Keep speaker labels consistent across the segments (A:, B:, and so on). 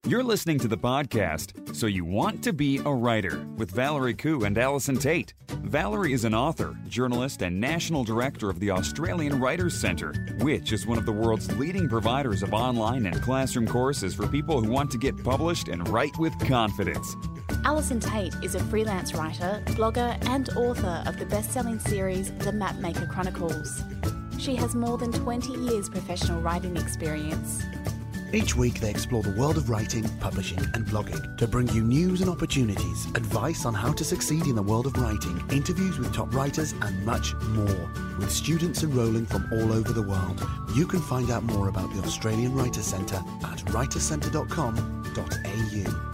A: You're listening to the podcast, So You Want to Be a Writer, with Valerie Khoo and Allison Tate. Valerie is an author, journalist, and national director of the Australian Writers' Centre, which is one of the world's leading providers of online and classroom courses for people who want to get published and write with confidence.
B: Allison Tate is a freelance writer, blogger, and author of the best-selling series The Mapmaker Chronicles. She has more than 20 years professional writing experience.
C: Each week they explore the world of writing, publishing and blogging to bring you news and opportunities, advice on how to succeed in the world of writing, interviews with top writers and much more. With students enrolling from all over the world, you can find out more about the Australian Writers' Centre at writerscentre.com.au.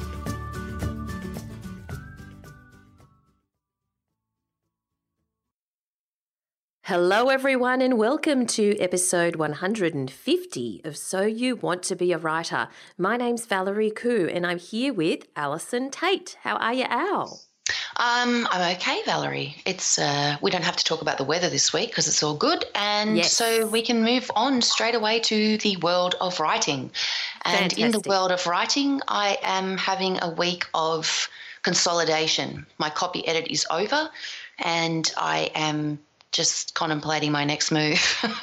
D: Hello everyone and welcome to episode 150 of So You Want to Be a Writer. My name's Valerie Khoo and I'm here with Allison Tate. How are you, Al?
E: I'm okay, Valerie. It's we don't have to talk about the weather this week because it's all good, and so we can move on straight away to the world of writing. And in the world of writing, I am having a week of consolidation. My copy edit is over and I am just contemplating my next move.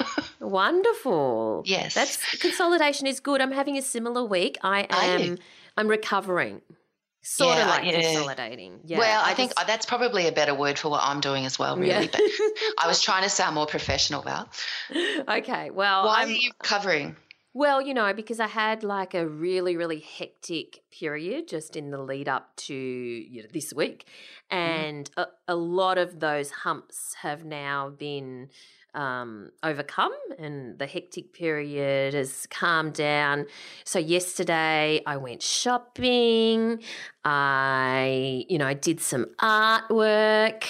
D: Wonderful.
E: Yes.
D: Consolidation is good. I'm having a similar week. I'm recovering. Sort of like consolidating. Yeah.
E: Well, I think that's probably a better word for what I'm doing as well, really. Yeah. But I was trying to sound more professional, Val.
D: Okay. Well,
E: why are you recovering?
D: Well, because I had like a really, really hectic period just in the lead up to this week. And a lot of those humps have now been overcome and the hectic period has calmed down. So yesterday I went shopping. I did some artwork.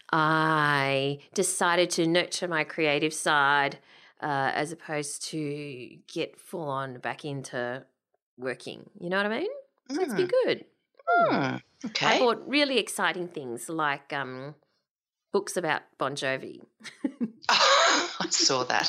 D: I decided to nurture my creative side as opposed to get full on back into working. You know what I mean? So it's been good.
E: Okay.
D: I bought really exciting things like books about Bon Jovi.
E: I saw that.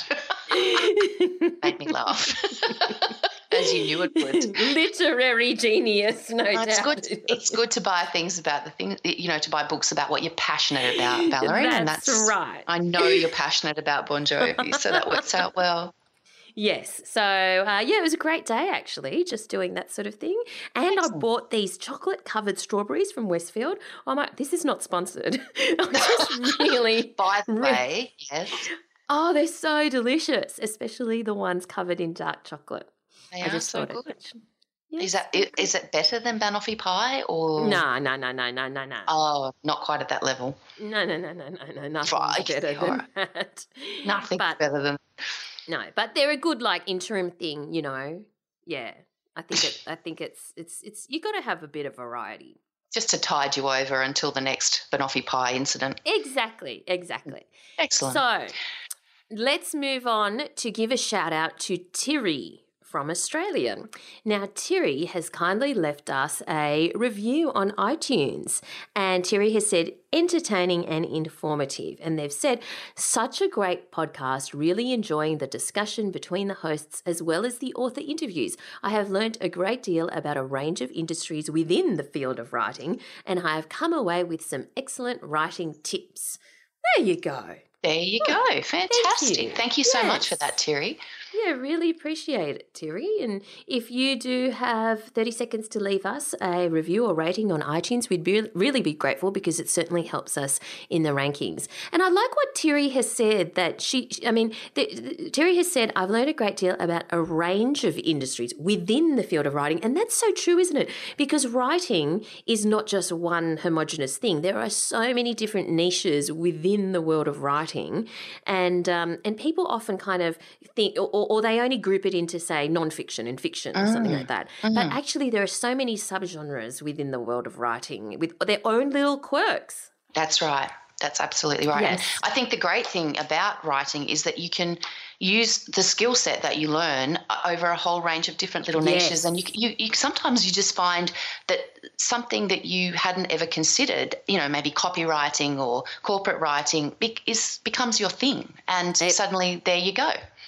E: Made me laugh. As you knew it would.
D: Literary genius, no doubt.
E: It's good to buy things about the thing, to buy books about what you're passionate about, Valerie.
D: That's right.
E: I know you're passionate about Bon Jovi, so that works out well.
D: Yes. So, it was a great day actually, just doing that sort of thing. And excellent. I bought these chocolate-covered strawberries from Westfield. This is not sponsored. I'm just really...
E: By the way, yes.
D: Oh, they're so delicious, especially the ones covered in dark chocolate.
E: They are so good. Yes. Is it better than banoffee pie or?
D: No.
E: Oh, not quite at that level.
D: No. Nothing's better than that.
E: Nothing's better than.
D: No, but they're a good interim thing, Yeah, I think it's you got to have a bit of variety.
E: Just to tide you over until the next banoffee pie incident.
D: Exactly.
E: Excellent.
D: So let's move on to give a shout out to Tiri from Australia. Now, Tiri has kindly left us a review on iTunes, and Tiri has said, entertaining and informative. And they've said, such a great podcast, really enjoying the discussion between the hosts as well as the author interviews. I have learnt a great deal about a range of industries within the field of writing, and I have come away with some excellent writing tips. There you go.
E: There you go. Fantastic. Thank you so much for that, Tiri.
D: Yeah, really appreciate it, Tiri. And if you do have 30 seconds to leave us a review or rating on iTunes, we'd really be grateful because it certainly helps us in the rankings. And I like what Tiri has said, that Tiri has said, I've learned a great deal about a range of industries within the field of writing. And that's so true, isn't it? Because writing is not just one homogenous thing. There are so many different niches within the world of writing. And people often kind of think, or they only group it into, say, nonfiction and fiction or something like that. But actually there are so many subgenres within the world of writing with their own little quirks.
E: That's right. That's absolutely right.
D: Yes.
E: And I think the great thing about writing is that you can use the skill set that you learn over a whole range of different little niches. And you sometimes you just find that something that you hadn't ever considered, maybe copywriting or corporate writing becomes your thing. And suddenly there you go.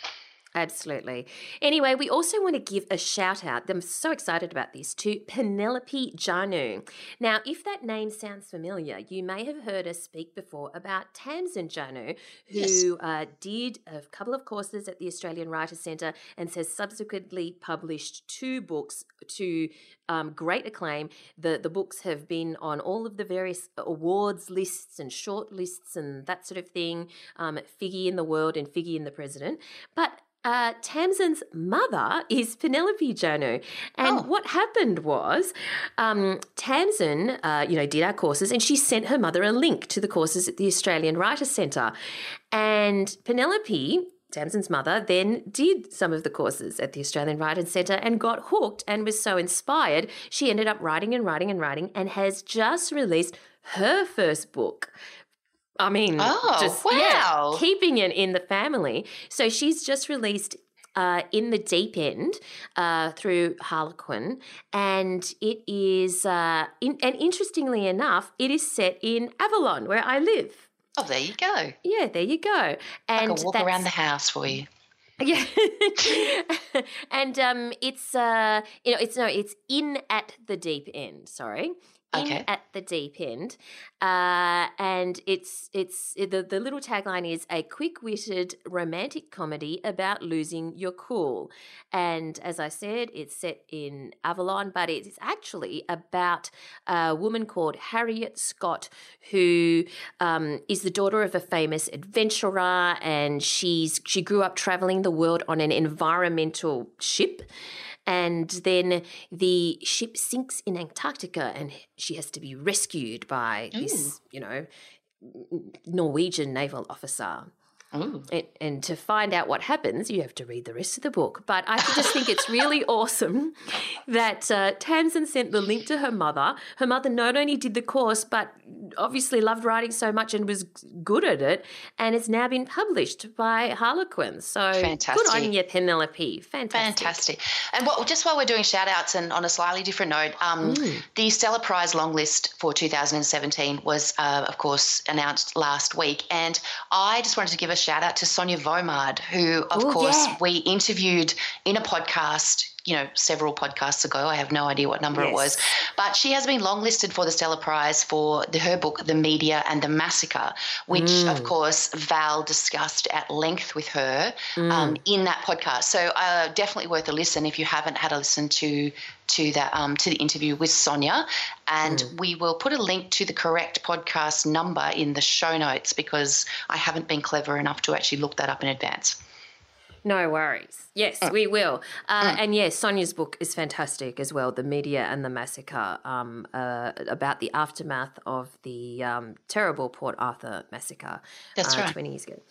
D: Absolutely. Anyway, we also want to give a shout out, I'm so excited about this, to Penelope Janu. Now, if that name sounds familiar, you may have heard us speak before about Tamsin Janu, who did a couple of courses at the Australian Writers' Centre and has subsequently published 2 books to great acclaim. The books have been on all of the various awards lists and short lists and that sort of thing, Figgy in the World and Figgy in the President. But Tamsin's mother is Penelope Janu. And what happened was Tamsin, did our courses, and she sent her mother a link to the courses at the Australian Writers' Centre. And Penelope, Tamsin's mother, then did some of the courses at the Australian Writers' Centre and got hooked and was so inspired, she ended up writing and has just released her first book. I mean, keeping it in the family. So she's just released In the Deep End through Harlequin, and it is, and interestingly enough, it is set in Avalon, where I live.
E: Oh, there you go.
D: Yeah, there you go. And
E: I can walk around the house for you.
D: Yeah, and it's In at the Deep End. Sorry. In at the Deep End, and it's the little tagline is a quick-witted romantic comedy about losing your cool. And as I said, it's set in Avalon, but it's actually about a woman called Harriet Scott, who is the daughter of a famous adventurer, and she grew up traveling the world on an environmental ship. And then the ship sinks in Antarctica and she has to be rescued by this, Norwegian naval officer. And to find out what happens, you have to read the rest of the book. But I just think it's really awesome that Tamsin sent the link to her mother. Her mother not only did the course, but obviously loved writing so much and was good at it, and it's now been published by Harlequin. So
E: fantastic.
D: Good on you, Penelope. Fantastic.
E: And just while we're doing shout-outs and on a slightly different note, the Stella Prize long list for 2017 was, of course, announced last week. And I just wanted to give a shout-out to Sonia Vomard, who, of course, we interviewed in a podcast, several podcasts ago. I have no idea what number it was. But she has been longlisted for the Stella Prize for her book, The Media and the Massacre, which, of course, Val discussed at length with her in that podcast. So definitely worth a listen if you haven't had a listen to the interview with Sonia. And we will put a link to the correct podcast number in the show notes because I haven't been clever enough to actually look that up in advance.
D: No worries. Yes, we will. And yes, Sonia's book is fantastic as well, The Media and the Massacre, about the aftermath of the terrible Port Arthur massacre 20 years ago.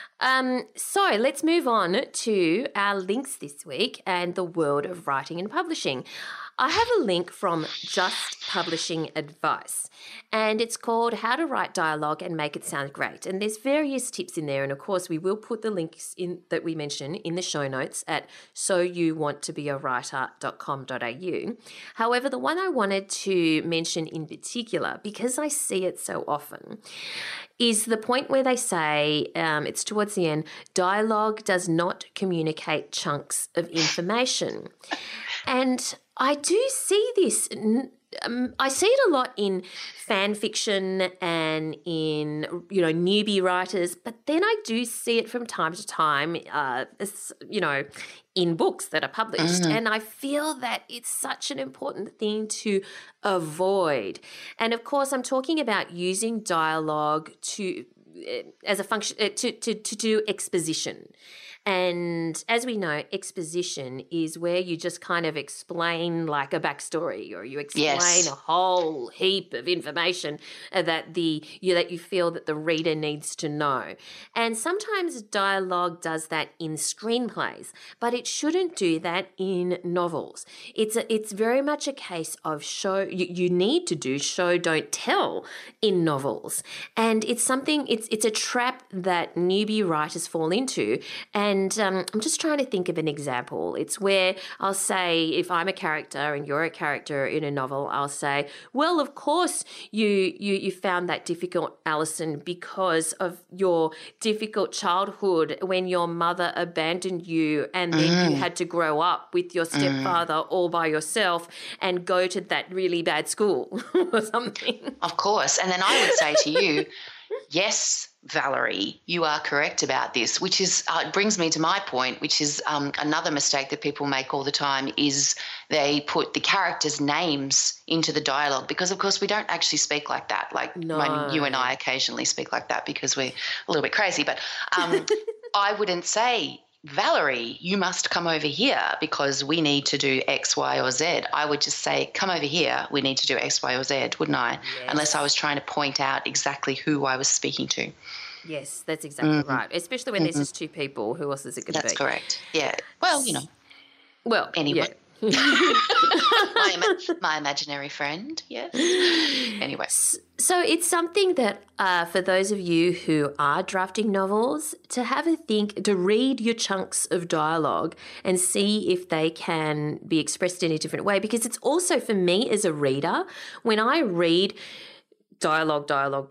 D: So let's move on to our links this week and the world of writing and publishing. I have a link from Just Publishing Advice, and it's called How to Write Dialogue and Make It Sound Great. And there's various tips in there, and of course we will put the links in that we mention in the show notes at soyouwanttobeawriter.com.au. However, the one I wanted to mention in particular, because I see it so often, is the point where they say, it's towards the end, dialogue does not communicate chunks of information. And I do see this. I see it a lot in fan fiction and in, newbie writers, but then I do see it from time to time, in books that are published. And I feel that it's such an important thing to avoid. And of course, I'm talking about using dialogue as a function to do exposition. And as we know, exposition is where you just kind of explain like a backstory, or you explain a whole heap of information that you feel that the reader needs to know. And sometimes dialogue does that in screenplays, but it shouldn't do that in novels. It's very much a case of you need to do show, don't tell in novels. And it's a trap that newbie writers fall into. And And I'm just trying to think of an example. It's where I'll say, if I'm a character and you're a character in a novel, I'll say, well, of course you found that difficult, Alison, because of your difficult childhood when your mother abandoned you and then you had to grow up with your stepfather all by yourself and go to that really bad school or something.
E: Of course. And then I would say to you, yes, Valerie, you are correct about this, which is it brings me to my point, which is another mistake that people make all the time is they put the characters' names into the dialogue because, of course, we don't actually speak like that. Like you and I occasionally speak like that because we're a little bit crazy. But I wouldn't say, Valerie, you must come over here because we need to do X, Y, or Z. I would just say, come over here, we need to do X, Y, or Z, wouldn't I? Yes. Unless I was trying to point out exactly who I was speaking to.
D: Yes, that's exactly right. Especially when there's just two people. Who else is it going to be?
E: That's correct. Yeah. Well, you know.
D: Well,
E: anyway.
D: Yeah.
E: my imaginary friend, yes. Anyway.
D: So it's something that for those of you who are drafting novels, to have a think, to read your chunks of dialogue and see if they can be expressed in a different way, because it's also for me as a reader, when I read dialogue,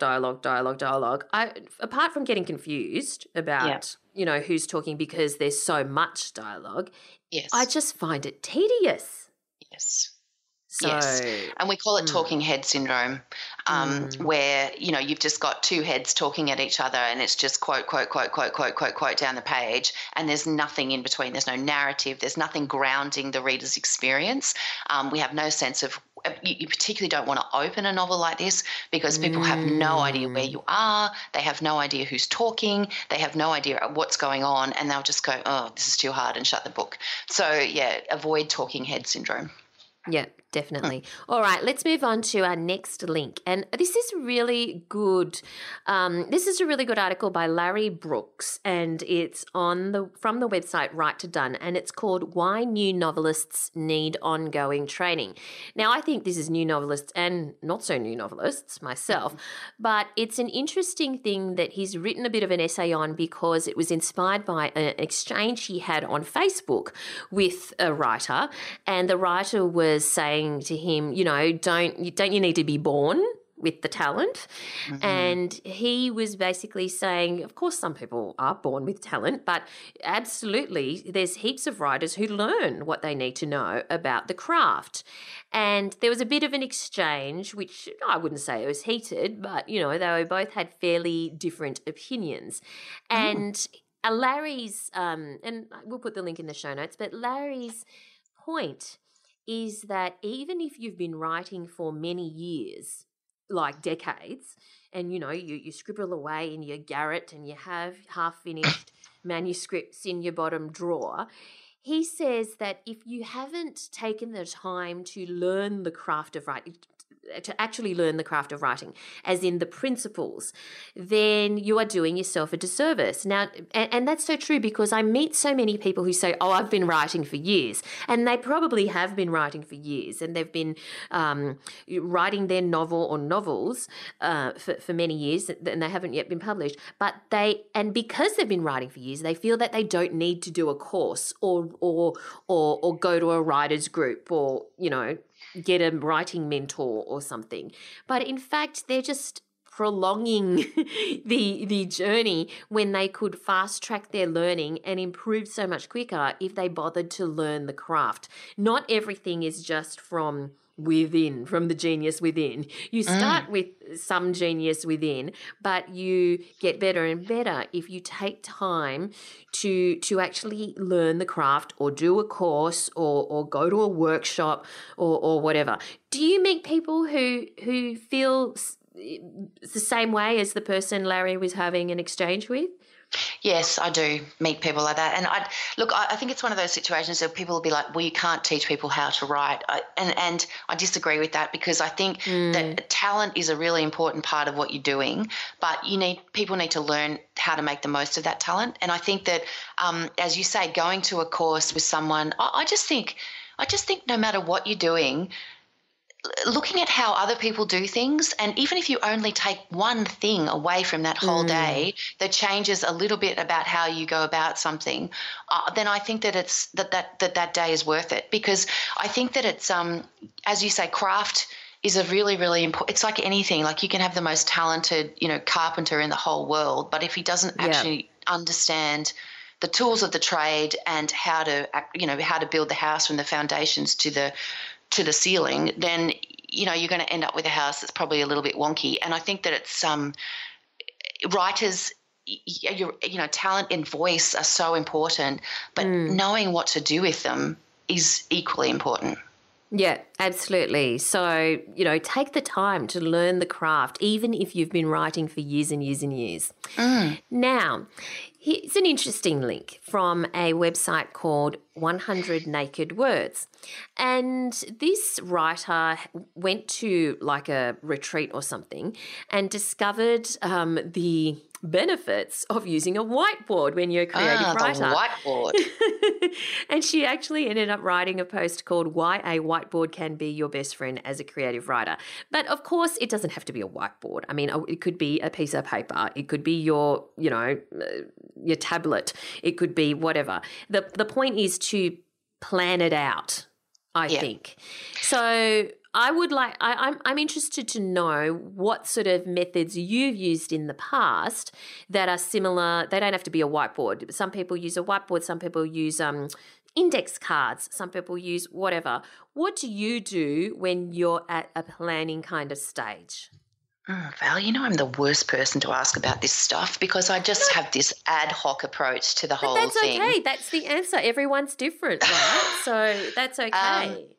D: apart from getting confused about, who's talking because there's so much dialogue,
E: yes,
D: I just find it tedious.
E: Yes.
D: So,
E: yes. And we call it talking head syndrome, where, you've just got two heads talking at each other and it's just quote, quote, quote, quote, quote, quote, quote down the page, and there's nothing in between. There's no narrative. There's nothing grounding the reader's experience. We have no sense of – you particularly don't want to open a novel like this because people have no idea where you are. They have no idea who's talking. They have no idea what's going on, and they'll just go, oh, this is too hard, and shut the book. So, yeah, avoid talking head syndrome.
D: Yeah, definitely. All right, let's move on to our next link. And this is really good. This is a really good article by Larry Brooks, and it's from the website Right to Done, and it's called Why New Novelists Need Ongoing Training. Now, I think this is new novelists and not so new novelists myself, but it's an interesting thing that he's written a bit of an essay on because it was inspired by an exchange he had on Facebook with a writer, and the writer was saying to him, don't you need to be born with the talent? And he was basically saying, of course, some people are born with talent, but absolutely there's heaps of writers who learn what they need to know about the craft. And there was a bit of an exchange, which I wouldn't say it was heated, but, they both had fairly different opinions. And Larry's, and we'll put the link in the show notes, but Larry's point is that even if you've been writing for many years, like decades, and, you scribble away in your garret and you have half-finished manuscripts in your bottom drawer, he says that if you haven't taken the time to learn the craft of writing, to actually learn the craft of writing, as in the principles, then you are doing yourself a disservice. Now, and that's so true because I meet so many people who say, oh, I've been writing for years. And they probably have been writing for years, and they've been writing their novel or novels for many years, and they haven't yet been published. But because they've been writing for years, they feel that they don't need to do a course or go to a writer's group or, get a writing mentor or something. But in fact, they're just prolonging the journey when they could fast track their learning and improve so much quicker if they bothered to learn the craft. Not everything is just from within, from the genius within. You start with some genius within, but you get better and better if you take time to actually learn the craft or do a course or go to a workshop or whatever. Do you meet people who feel the same way as the person Larry was having an exchange with?
E: Yes, I do meet people like that. And I think it's one of those situations where people will be like, well, you can't teach people how to write. And I disagree with that because I think that talent is a really important part of what you're doing, but people need to learn how to make the most of that talent. And I think that, as you say, going to a course with someone, I just think no matter what you're doing, looking at how other people do things, and even if you only take one thing away from that whole day that changes a little bit about how you go about something, then I think that it's that day is worth it, because I think that it's as you say, craft is a really, really important. It's like anything. Like, you can have the most talented, carpenter in the whole world, but if he doesn't actually understand the tools of the trade and how to build the house from the foundations to the ceiling, then you're going to end up with a house that's probably a little bit wonky. And I think that it's writers, talent and voice are so important, but knowing what to do with them is equally important.
D: Yeah, absolutely. So, take the time to learn the craft, even if you've been writing for years and years and years. Now, here's an interesting link from a website called 100 Naked Words. And this writer went to like a retreat or something and discovered the benefits of using a whiteboard when you're a creative writer.
E: The whiteboard.
D: And she actually ended up writing a post called Why a Whiteboard Can Be Your Best Friend as a Creative Writer. But of course, it doesn't have to be a whiteboard. I mean, it could be a piece of paper. It could be your tablet. It could be whatever. The point is to plan it out, I think. So I'm interested to know what sort of methods you've used in the past that are similar. They don't have to be a whiteboard. Some people use a whiteboard. Some people use index cards. Some people use whatever. What do you do when you're at a planning kind of stage?
E: Val, I'm the worst person to ask about this stuff, because I just have this ad hoc approach to the whole thing.
D: That's okay. That's the answer. Everyone's different, right? So that's okay.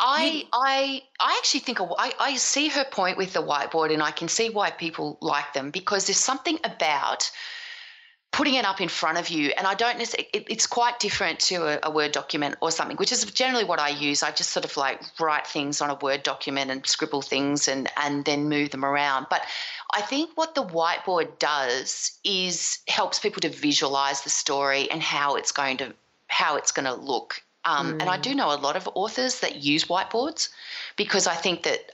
E: I actually think I see her point with the whiteboard, and I can see why people like them, because there's something about putting it up in front of you, and I don't necessarily, it's quite different to a Word document or something, which is generally what I use. I just sort of like write things on a Word document and scribble things and then move them around. But I think what the whiteboard does is helps people to visualize the story and how it's going to look. And I do know a lot of authors that use whiteboards, because I think that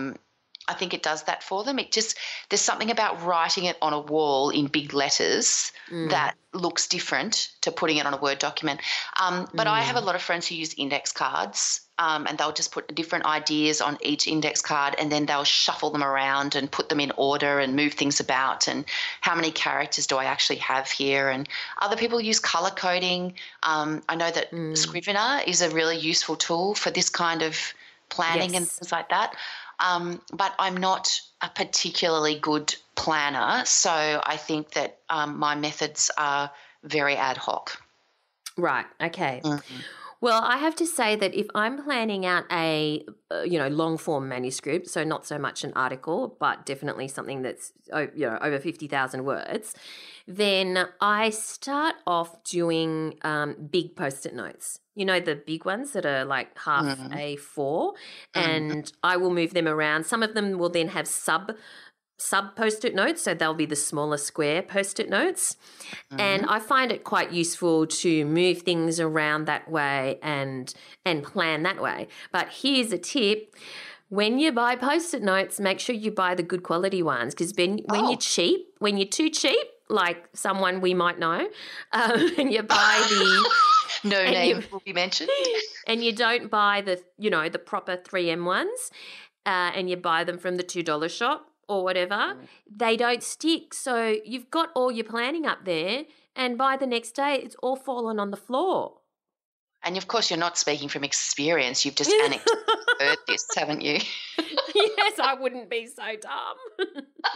E: it does that for them. There's something about writing it on a wall in big letters that looks different to putting it on a Word document. But I have a lot of friends who use index cards, and they'll just put different ideas on each index card, and then they'll shuffle them around and put them in order and move things about, and how many characters do I actually have here. And other people use colour coding. I know that Scrivener is a really useful tool for this kind of planning and things like that. But I'm not a particularly good planner, so I think that my methods are very ad hoc.
D: Right, okay. Well, I have to say that if I'm planning out a, long-form manuscript, so not so much an article, but definitely something that's, over 50,000 words, then I start off doing big Post-it notes. The big ones that are like half A4, and I will move them around. Some of them will then have sub Post-it notes, so they'll be the smaller square Post-it notes. And I find it quite useful to move things around that way and plan that way. But here's a tip. When you buy Post-it notes, make sure you buy the good quality ones, because when you're too cheap, like someone we might know, and you buy the
E: no name will be mentioned,
D: and you don't buy the proper 3M ones, and you buy them from the $2 shop or whatever, they don't stick. So you've got all your planning up there, and by the next day it's all fallen on the floor.
E: And of course, you're not speaking from experience. You've just anecdotally heard this, haven't you?
D: Yes, I wouldn't be so dumb.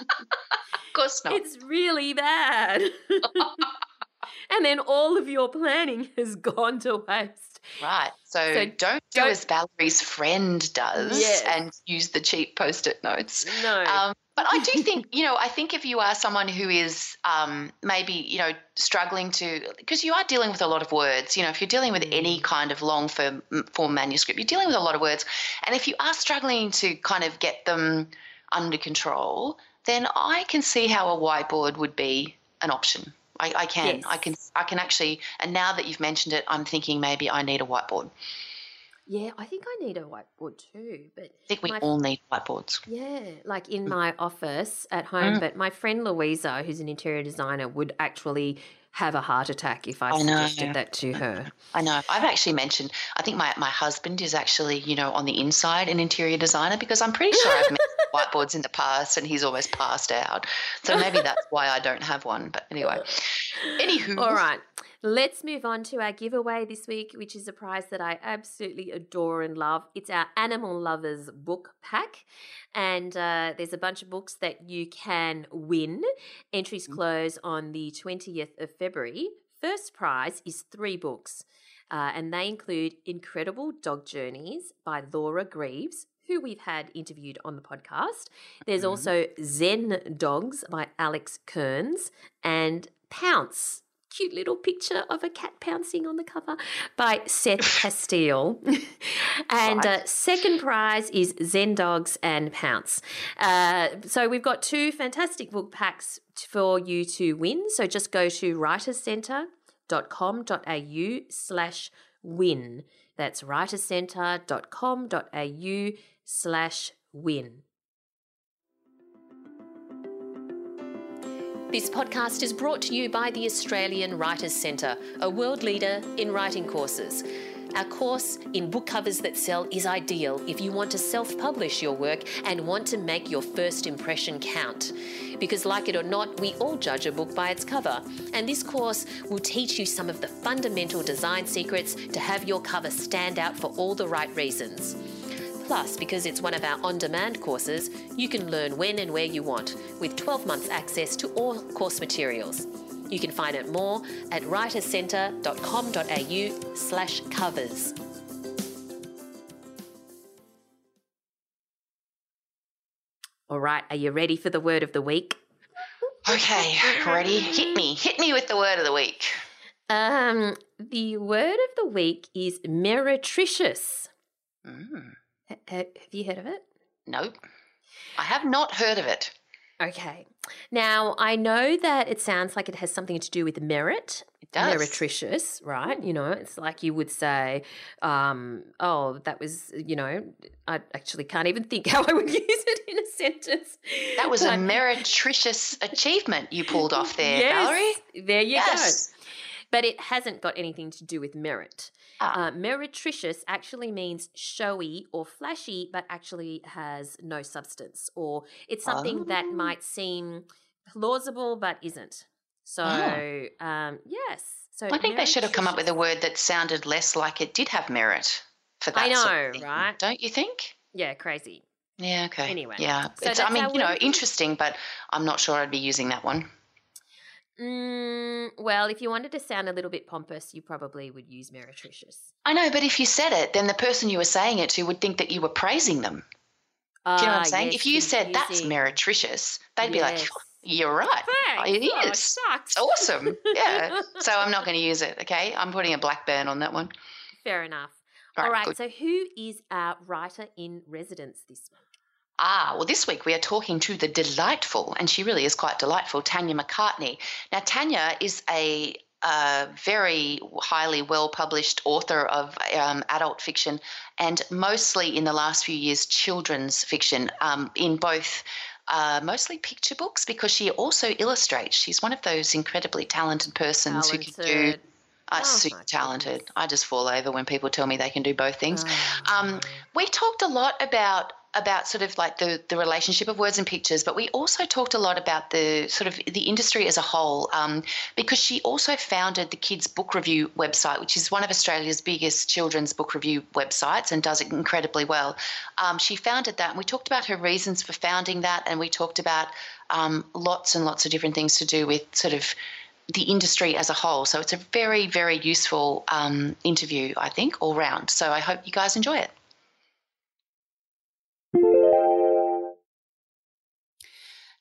E: Of course not.
D: It's really bad. And then all of your planning has gone to waste.
E: Right. So don't do as Valerie's friend does and use the cheap Post-it notes.
D: No.
E: But I do think, I think if you are someone who is maybe, struggling to – because you are dealing with a lot of words. If you're dealing with any kind of long form manuscript, you're dealing with a lot of words. And if you are struggling to kind of get them under control, then I can see how a whiteboard would be an option. I can. Yes. I can actually – and now that you've mentioned it, I'm thinking maybe I need a whiteboard.
D: Yeah, I think I need a whiteboard too. But
E: I think we all need whiteboards.
D: Yeah, like in my office at home. But my friend Louisa, who's an interior designer, would actually have a heart attack if I suggested that to her.
E: I know. I've actually mentioned, I think my husband is actually, on the inside an interior designer, because I'm pretty sure I've mentioned whiteboards in the past and he's always passed out. So maybe that's why I don't have one. But anyway, anywho.
D: All right. Let's move on to our giveaway this week, which is a prize that I absolutely adore and love. It's our Animal Lovers book pack. And there's a bunch of books that you can win. Entries close on the 20th of February. First prize is 3 books, and they include Incredible Dog Journeys by Laura Greaves, who we've had interviewed on the podcast. There's also Zen Dogs by Alex Kearns, and Pounce, cute little picture of a cat pouncing on the cover, by Seth Castile. And second prize is Zen Dogs and Pounce. So we've got 2 fantastic book packs for you to win. So just go to writerscentre.com.au/win. That's writerscentre.com.au/win. This podcast is brought to you by the Australian Writers Centre, a world leader in writing courses. Our course in book covers that sell is ideal if you want to self-publish your work and want to make your first impression count. Because like it or not, we all judge a book by its cover. And this course will teach you some of the fundamental design secrets to have your cover stand out for all the right reasons. Plus, because it's one of our on-demand courses, you can learn when and where you want, with 12 months access to all course materials. You can find out more at writerscentre.com.au/covers. All right, are you ready for the word of the week?
E: Okay, ready? Hit me with the word of the week.
D: The word of the week is meretricious. Have you heard of it?
E: Nope. I have not heard of it.
D: Okay. Now, I know that it sounds like it has something to do with merit.
E: It does.
D: Meretricious, right? It's like you would say, that was, I actually can't even think how I would use it in a sentence.
E: That was a meretricious achievement you pulled off there, Valerie.
D: There you go. But it hasn't got anything to do with merit. Meretricious actually means showy or flashy, but actually has no substance, or it's something that might seem plausible but isn't. So, yes. So
E: I think they should have come up with a word that sounded less like it did have merit for that.
D: I know,
E: sort of thing.
D: right?
E: Don't you think?
D: Yeah, crazy.
E: Yeah, okay.
D: Anyway.
E: Yeah.
D: So
E: it's, interesting, but I'm not sure I'd be using that one.
D: Well, if you wanted to sound a little bit pompous, you probably would use meretricious.
E: I know, but if you said it, then the person you were saying it to would think that you were praising them. Do you know what I'm saying?
D: Yes,
E: if you said that's meretricious, they'd be like, you're right.
D: Thanks.
E: It is.
D: Oh, shucks.
E: It's awesome. Yeah. So I'm not going to use it, okay? I'm putting a black burn on that one.
D: Fair enough.
E: All
D: right.
E: Good.
D: So who is our writer in residence this week?
E: Well, this week we are talking to the delightful, and she really is quite delightful, Tanya McCartney. Now, Tanya is a very highly well-published author of adult fiction, and mostly in the last few years children's fiction, in both mostly picture books, because she also illustrates. She's one of those incredibly talented persons who can do super talented. I just fall over when people tell me they can do both things. We talked a lot about sort of like the relationship of words and pictures, but we also talked a lot about the sort of the industry as a whole, because she also founded the Kids Book Review website, which is one of Australia's biggest children's book review websites and does it incredibly well. She founded that, and we talked about her reasons for founding that, and we talked about lots and lots of different things to do with sort of the industry as a whole. So it's a very, very useful interview, I think, all round. So I hope you guys enjoy it.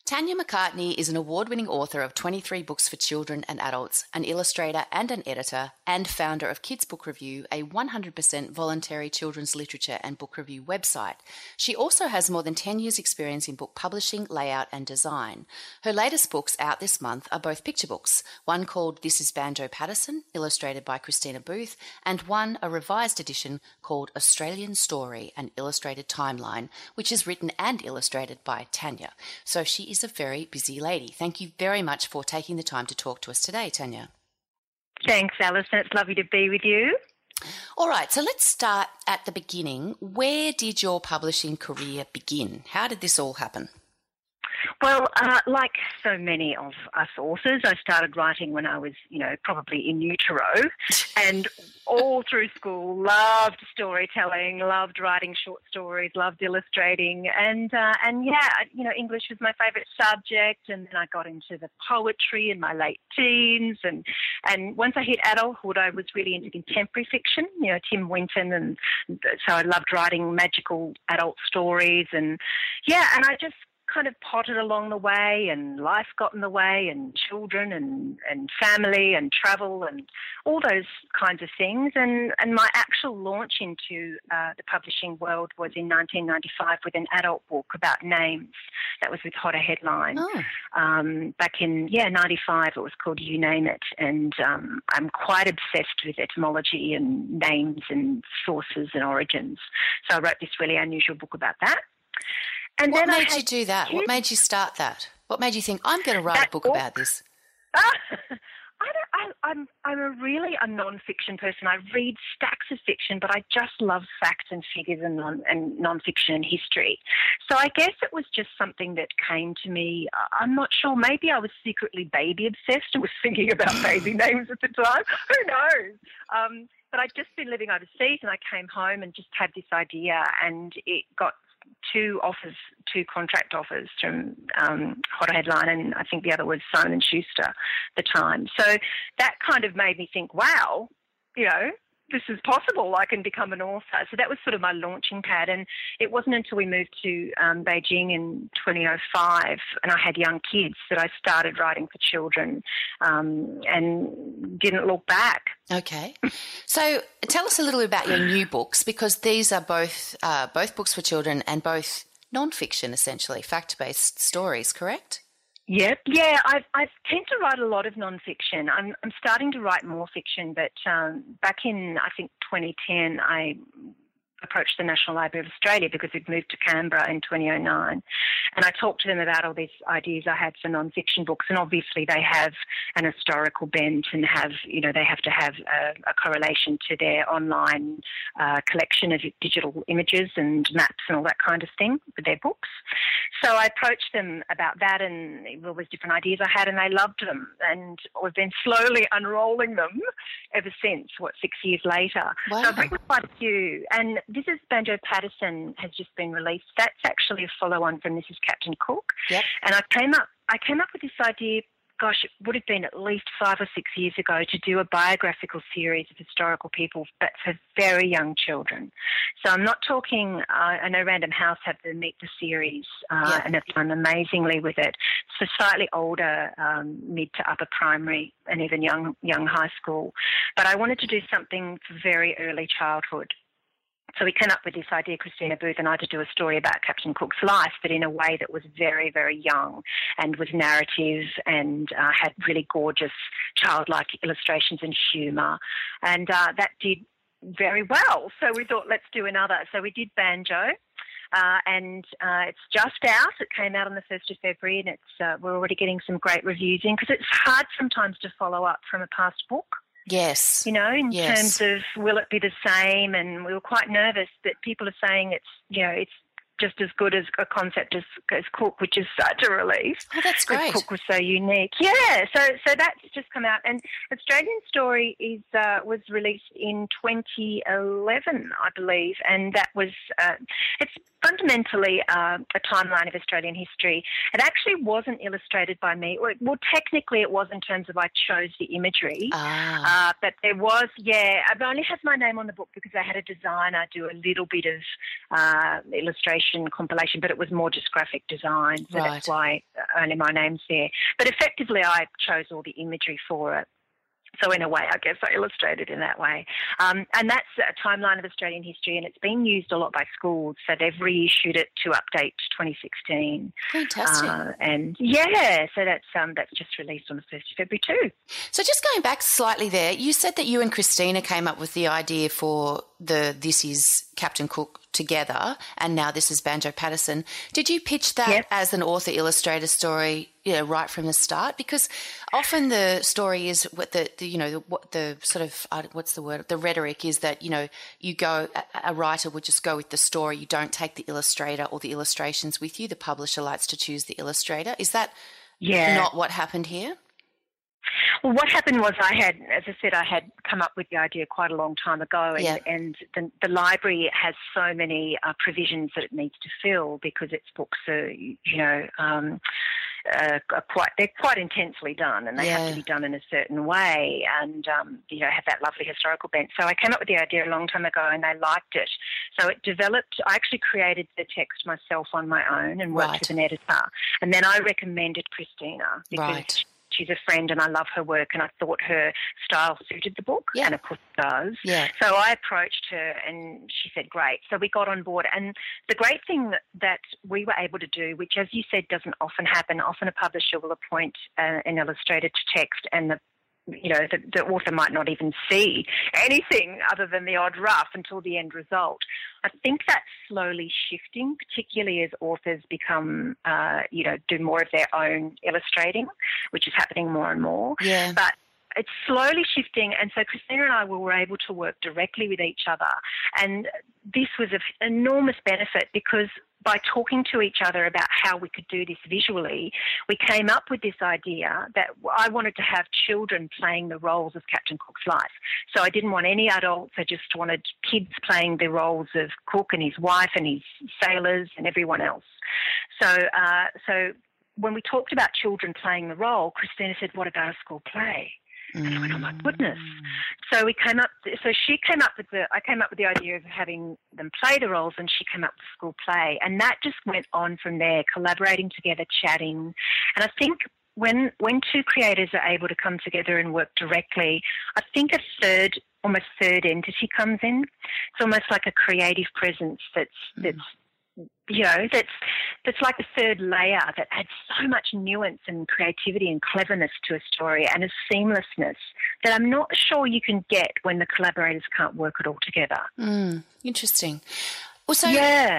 E: Tanya McCartney is an award-winning author of 23 books for children and adults, an illustrator and an editor, and founder of Kids Book Review, a 100% voluntary children's literature and book review website. She also has more than 10 years' experience in book publishing, layout and design. Her latest books out this month are both picture books, one called This is Banjo Paterson, illustrated by Christina Booth, and one, a revised edition, called Australian Story, an illustrated timeline, which is written and illustrated by Tanya. So she is a very busy lady. Thank you very much for taking the time to talk to us today, Tanya.
F: Thanks, Alison. It's lovely to be with you.
E: All right, so let's start at the beginning. Where did your publishing career begin? How did this all happen?
F: Well, like so many of us authors, I started writing when I was, probably in utero, and all through school loved storytelling, loved writing short stories, loved illustrating, and English was my favourite subject, and then I got into the poetry in my late teens, and once I hit adulthood, I was really into contemporary fiction, Tim Winton, and so I loved writing magical adult stories, and I just kind of potted along the way, and life got in the way, and children and family and travel and all those kinds of things. And my actual launch into the publishing world was in 1995 with an adult book about names. That was with Hotter Headline. Back in 95, it was called You Name It. And I'm quite obsessed with etymology and names and sources and origins. So I wrote this really unusual book about that. And
E: what made you do that? What made you start that? What made you think, I'm going to write a book about this?
F: I'm a non-fiction person. I read stacks of fiction, but I just love facts and figures and non-fiction and history. So I guess it was just something that came to me. I'm not sure. Maybe I was secretly baby obsessed and was thinking about baby names at the time. Who knows? But I'd just been living overseas, and I came home and just had this idea, and it got two contract offers from Hotter Headline, and I think the other was Simon & Schuster at the time. So that kind of made me think, wow, this is possible. I can become an author. So that was sort of my launching pad. And it wasn't until we moved to Beijing in 2005 and I had young kids that I started writing for children and didn't look back.
E: Okay. So tell us a little bit about your new books, because these are both books for children and both non-fiction, essentially, fact-based stories, correct?
F: Yep. Yeah, I tend to write a lot of non-fiction. I'm starting to write more fiction, but back in, I think, 2010, I approached the National Library of Australia because we'd moved to Canberra in 2009. And I talked to them about all these ideas I had for non-fiction books. And obviously they have an historical bent and they have to have a correlation to their online collection of digital images and maps and all that kind of thing with their books. So I approached them about that, and there was different ideas I had, and they loved them. And I've been slowly unrolling them ever since, 6 years later.
E: Wow.
F: So I've written quite a few. And This is Banjo Paterson has just been released. That's actually a follow-on from This is Captain Cook.
E: Yep.
F: And I came up with this idea, gosh, it would have been at least 5 or 6 years ago, to do a biographical series of historical people, but for very young children. So I'm not talking, I know Random House have the Meet the series and have done amazingly with it. It's for slightly older, mid to upper primary and even young high school. But I wanted to do something for very early childhood. So we came up with this idea, Christina Booth and I, to do a story about Captain Cook's life, but in a way that was very, very young and was narrative and had really gorgeous childlike illustrations and humour. And that did very well. So we thought, let's do another. So we did Banjo. And it's just out. It came out on the 1st of February, and we're already getting some great reviews in, because it's hard sometimes to follow up from a past book.
E: Yes.
F: In terms of will it be the same? And we were quite nervous that people are saying it's just as good as a concept as Cook, which is such a relief.
E: Oh, that's great.
F: Cook was so unique. Yeah, so that's just come out. And Australian Story was released in 2011, I believe, and that was fundamentally a timeline of Australian history. It actually wasn't illustrated by me. Well, technically it was in terms of I chose the imagery. But there was, it only has my name on the book because I had a designer do a little bit of illustration compilation, but it was more just graphic design. So that's why only my name's there. But effectively I chose all the imagery for it. So in a way, I guess I illustrated in that way. And that's a timeline of Australian history, and it's been used a lot by schools. So they've reissued it to update 2016.
D: Fantastic.
F: So that's just released on the 1st of February too.
E: So just going back slightly there, you said that you and Christina came up with the idea for This Is Captain Cook together, and now This Is Banjo Paterson. Did you pitch that as an author-illustrator story, right from the start? Because often the story is what the rhetoric is that, a writer would just go with the story. You don't take the illustrator or the illustrations with you. The publisher likes to choose the illustrator. Is that not what happened here?
F: Well, what happened was I had come up with the idea quite a long time ago, and the library has so many provisions that it needs to fill because its books are, they're quite intensely done, and they have to be done in a certain way, and have that lovely historical bent. So I came up with the idea a long time ago, and they liked it. So it developed. I actually created the text myself on my own and worked with an editor, and then I recommended Christina because she's a friend and I love her work, and I thought her style suited the book, and of course it does. So I approached her and she said, great. So we got on board, and the great thing that we were able to do, which as you said doesn't often happen, often a publisher will appoint an illustrator to text, and the author might not even see anything other than the odd rough until the end result. I think that's slowly shifting, particularly as authors become, do more of their own illustrating, which is happening more and more. But it's slowly shifting, and so Christina and I were able to work directly with each other, and this was of enormous benefit because by talking to each other about how we could do this visually, we came up with this idea that I wanted to have children playing the roles of Captain Cook's life. So I didn't want any adults. I just wanted kids playing the roles of Cook and his wife and his sailors and everyone else. So when we talked about children playing the role, Christina said, what about a school play? And I went, oh my goodness. So I came up with the idea of having them play the roles, and she came up with the school play. And that just went on from there, collaborating together, chatting. And I think when two creators are able to come together and work directly, I think almost third entity comes in. It's almost like a creative presence that's like a third layer that adds so much nuance and creativity and cleverness to a story, and a seamlessness that I'm not sure you can get when the collaborators can't work it all together.
E: Interesting. Well, so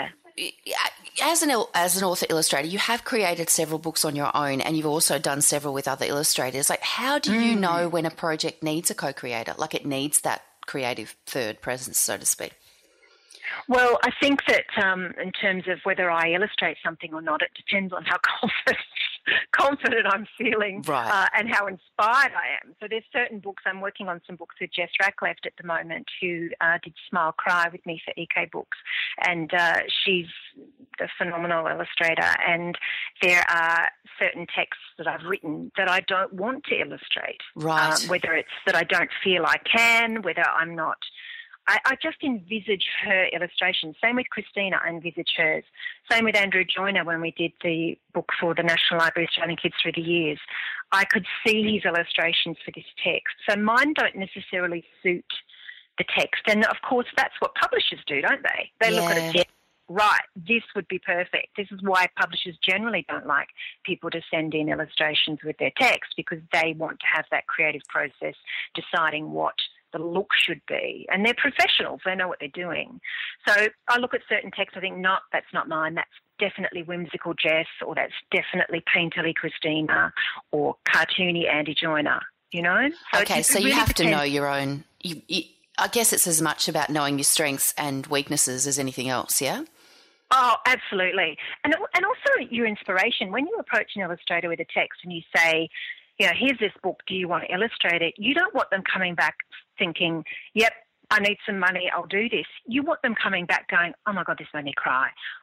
E: as an author illustrator, you have created several books on your own, and you've also done several with other illustrators. Like, how do you know when a project needs a co-creator? Like, it needs that creative third presence, so to speak.
F: Well, I think that in terms of whether I illustrate something or not, it depends on how confident I'm feeling and how inspired I am. So there's certain books. I'm working on some books with Jess Rackleft at the moment, who did Smile Cry with me for EK Books, and she's a phenomenal illustrator, and there are certain texts that I've written that I don't want to illustrate, whether it's that I don't feel I can, whether I'm not. I just envisage her illustration. Same with Christina, I envisage hers. Same with Andrew Joyner when we did the book for the National Library of Australian Kids through the years. I could see his illustrations for this text. So mine don't necessarily suit the text. And, of course, that's what publishers do, don't they? They look at it and say, right, this would be perfect. This is why publishers generally don't like people to send in illustrations with their text, because they want to have that creative process deciding what the look should be. And they're professionals. They know what they're doing. So I look at certain texts, I think, no, that's not mine. That's definitely whimsical Jess, or that's definitely painterly Christina, or cartoony Andy Joyner, So
E: so you have to know your own. I guess it's as much about knowing your strengths and weaknesses as anything else, yeah?
F: Oh, absolutely. And also your inspiration. When you approach an illustrator with a text and you say, here's this book, do you want to illustrate it? You don't want them coming back thinking, yep, I need some money, I'll do this. You want them coming back going, oh my God, this made me cry.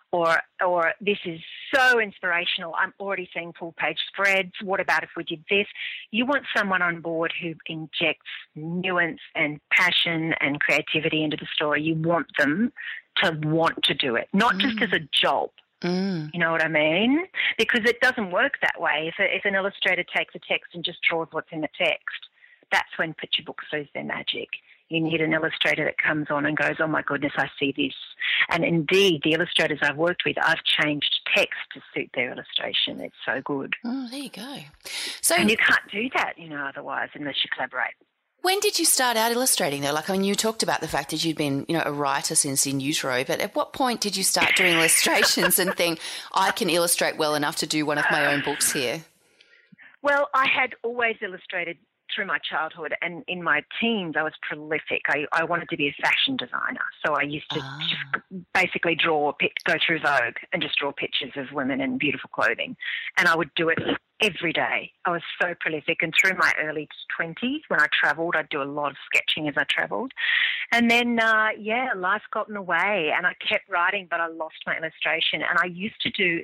F: or this is so inspirational, I'm already seeing full-page spreads. What about if we did this? You want someone on board who injects nuance and passion and creativity into the story. You want them to want to do it, not just as a job. You know what I mean? Because it doesn't work that way. If an illustrator takes a text and just draws what's in the text, that's when picture books lose their magic. You need an illustrator that comes on and goes, oh, my goodness, I see this. And indeed, the illustrators I've worked with, I've changed text to suit their illustration. It's so good.
G: Oh, there you go.
F: And you can't do that, otherwise, unless you collaborate.
G: When did you start out illustrating, though? You talked about the fact that you'd been, a writer since in utero, but at what point did you start doing illustrations and think, I can illustrate well enough to do one of my own books here?
F: Well, I had always illustrated through my childhood, and in my teens I was prolific. I wanted to be a fashion designer, so I used to just basically go through Vogue and just draw pictures of women in beautiful clothing, and I would do it every day. I was so prolific, and through my early 20s when I travelled, I'd do a lot of sketching as I travelled, and then life got in the way, and I kept writing, but I lost my illustration. And I used to do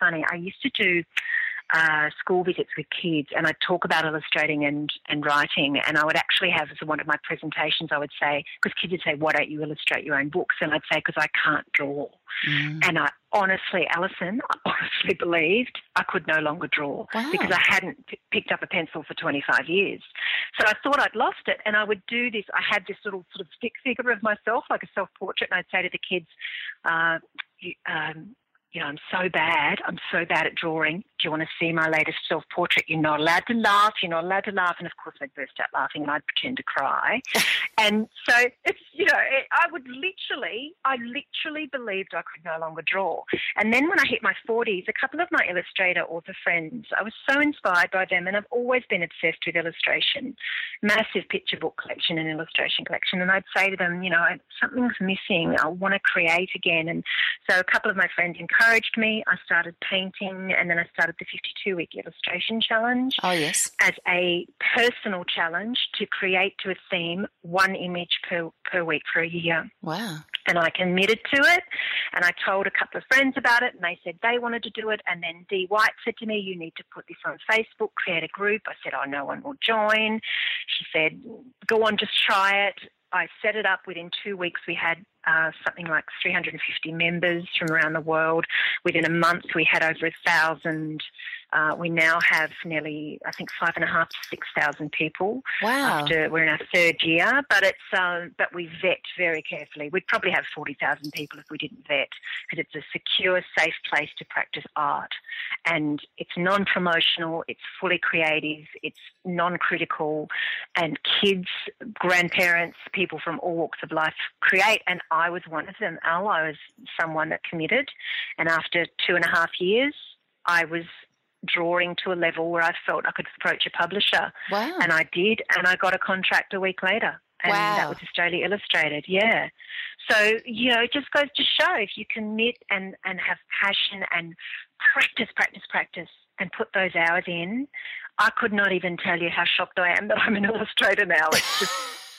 F: school visits with kids, and I'd talk about illustrating and writing, and I would actually have, as one of my presentations, I would say, because kids would say, why don't you illustrate your own books? And I'd say, because I can't draw. And Alison, I honestly believed I could no longer draw because I hadn't picked up a pencil for 25 years. So I thought I'd lost it, and I would do this. I had this little sort of stick figure of myself, like a self-portrait, and I'd say to the kids, I'm so bad at drawing. Do you want to see my latest self-portrait? You're not allowed to laugh. And of course I'd burst out laughing and I'd pretend to cry. And so it's, I literally believed I could no longer draw. And then when I hit my 40s, a couple of my illustrator author friends, I was so inspired by them, and I've always been obsessed with illustration, massive picture book collection and illustration collection. And I'd say to them, something's missing. I want to create again. And so a couple of my friends encouraged me. I started painting, and then I started the 52-week illustration challenge.
G: Oh, yes.
F: As a personal challenge to create to a theme, one image per week for a year.
G: Wow.
F: And I committed to it, and I told a couple of friends about it, and they said they wanted to do it. And then Dee White said to me, you need to put this on Facebook, create a group. I said, oh, no one will join. She said, go on, just try it. I set it up. Within 2 weeks, we had something like 350 members from around the world. Within a month, we had over 1,000. We now have nearly, I think, 5,500 to 6,000 people.
G: Wow!
F: We're in our third year, but but we vet very carefully. We'd probably have 40,000 people if we didn't vet, because it's a secure, safe place to practice art, and it's non-promotional. It's fully creative. It's non-critical, and kids, grandparents, people from all walks of life create. And I was one of them. I was someone that committed, and after 2.5 years, I was drawing to a level where I felt I could approach a publisher.
G: Wow.
F: And I did, and I got a contract a week later. And that was Australia Illustrated, yeah. So, it just goes to show, if you commit and have passion and practice, and put those hours in, I could not even tell you how shocked I am that I'm an illustrator now. It's just...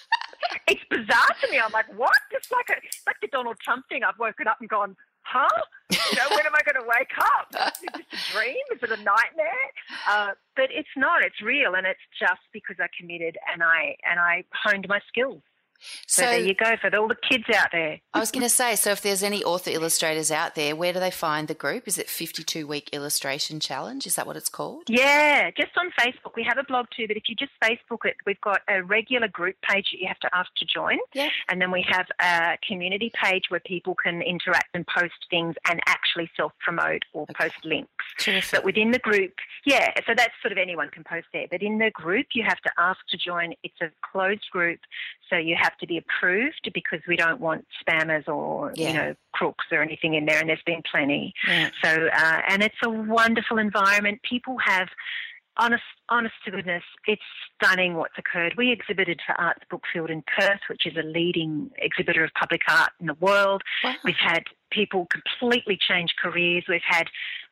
F: it's bizarre to me. I'm like, what? It's like the Donald Trump thing. I've woken up and gone, huh? When am I going to wake up? Is this a dream? Is it a nightmare? But it's not. It's real, and it's just because I committed and I honed my skills. So there you go for all the kids out there.
G: I was going to say, so if there's any author illustrators out there, where do they find the group? Is it 52-Week Illustration Challenge? Is that what it's called?
F: Yeah, just on Facebook. We have a blog too, but if you just Facebook it, we've got a regular group page that you have to ask to join.
G: Yeah.
F: And then we have a community page where people can interact and post things and actually self-promote or post links.
G: Terrific.
F: But within the group, yeah, so that's sort of anyone can post there. But in the group, you have to ask to join. It's a closed group, so you have to be approved because we don't want spammers or, crooks or anything in there, and there's been plenty.
G: Yeah.
F: So, and it's a wonderful environment. People have, honest to goodness, it's stunning what's occurred. We exhibited for Arts Bookfield in Perth, which is a leading exhibitor of public art in the world.
G: Wow.
F: We've had people completely change careers. We've had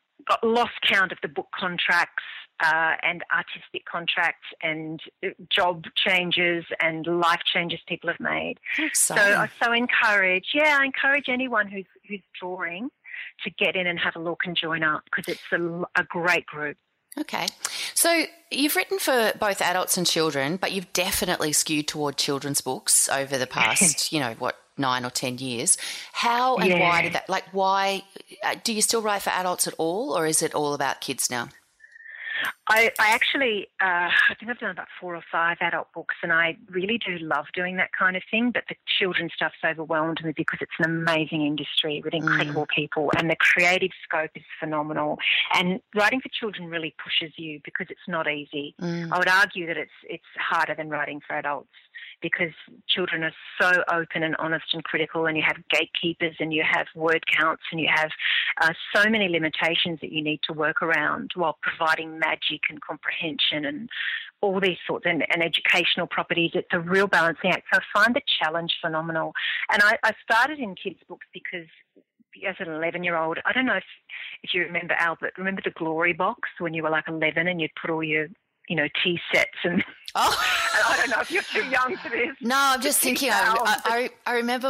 F: lost count of the book contracts and artistic contracts and job changes and life changes people have made.
G: So
F: I encourage anyone who's drawing to get in and have a look and join up, because it's a great group.
G: Okay. So you've written for both adults and children, but you've definitely skewed toward children's books over the past, 9 or 10 years. How and why did that, why, do you still write for adults at all, or is it all about kids now?
F: I actually, I think I've done about 4 or 5 adult books, and I really do love doing that kind of thing, but the children's stuff's overwhelmed me because it's an amazing industry with incredible people, and the creative scope is phenomenal. And writing for children really pushes you because it's not easy. I would argue that it's harder than writing for adults, because children are so open and honest and critical, and you have gatekeepers and you have word counts and you have so many limitations that you need to work around while providing magic and comprehension and all these sorts and educational properties. It's a real balancing act. So I find the challenge phenomenal. And I started in kids' books because as an 11-year-old, I don't know if you remember, Albert, remember the Glory Box when you were like 11 and you'd put all your tea sets and I don't know if you're too young for this.
G: No, I'm just thinking. I remember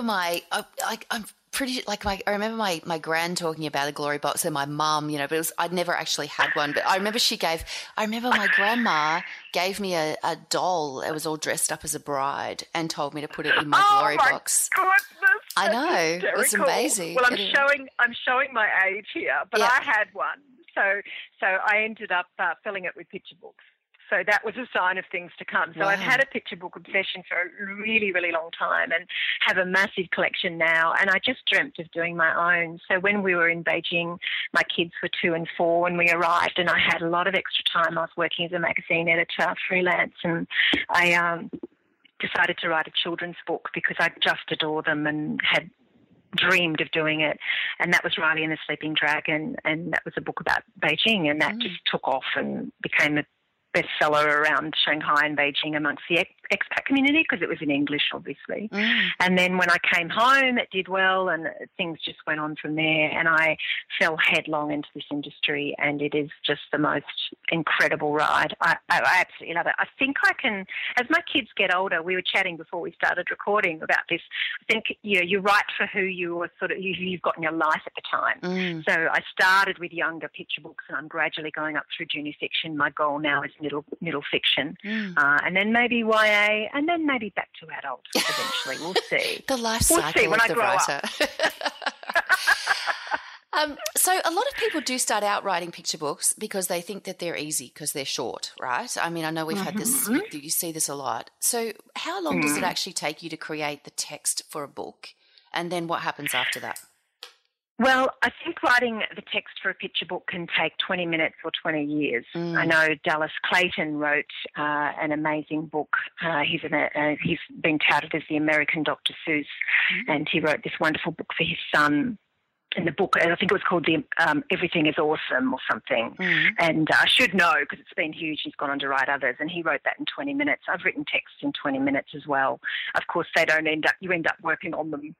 G: I remember my gran talking about a Glory Box and my mum, but I'd never actually had one. But I remember my grandma gave me a doll that was all dressed up as a bride and told me to put it in my Glory Box.
F: Goodness,
G: I know, it's amazing.
F: Well, I'm showing my age here, but I had one, so I ended up filling it with picture books. So that was a sign of things to come. So I've had a picture book obsession for a really, really long time and have a massive collection now. And I just dreamt of doing my own. So when we were in Beijing, my kids were 2 and 4 when we arrived, and I had a lot of extra time. I was working as a magazine editor, freelance, and I decided to write a children's book because I just adore them and had dreamed of doing it. And that was Riley and the Sleeping Dragon, and that was a book about Beijing, and that just took off and became a bestseller around Shanghai and Beijing amongst the expat community because it was in English, obviously. And then when I came home, it did well, and things just went on from there. And I fell headlong into this industry, and it is just the most incredible ride. I absolutely love it. I think I can, as my kids get older, we were chatting before we started recording about this. I think you write for who you've got in your life at the time. So I started with younger picture books, and I'm gradually going up through junior fiction. My goal now is middle fiction, and then maybe YA, and then maybe back to adults eventually. We'll see.
G: The life cycle of the writer. So a lot of people do start out writing picture books because they think that they're easy because they're short, right? I mean, I know we've had this, you see this a lot. So how long does it actually take you to create the text for a book? And then what happens after that?
F: Well, I think writing the text for a picture book can take 20 minutes or 20 years. I know Dallas Clayton wrote an amazing book. He's been touted as the American Dr. Seuss, and he wrote this wonderful book for his son. And the book, I think it was called Everything is Awesome or something. And I should know because it's been huge. He's gone on to write others, and he wrote that in 20 minutes. I've written texts in 20 minutes as well. Of course, you end up working on them,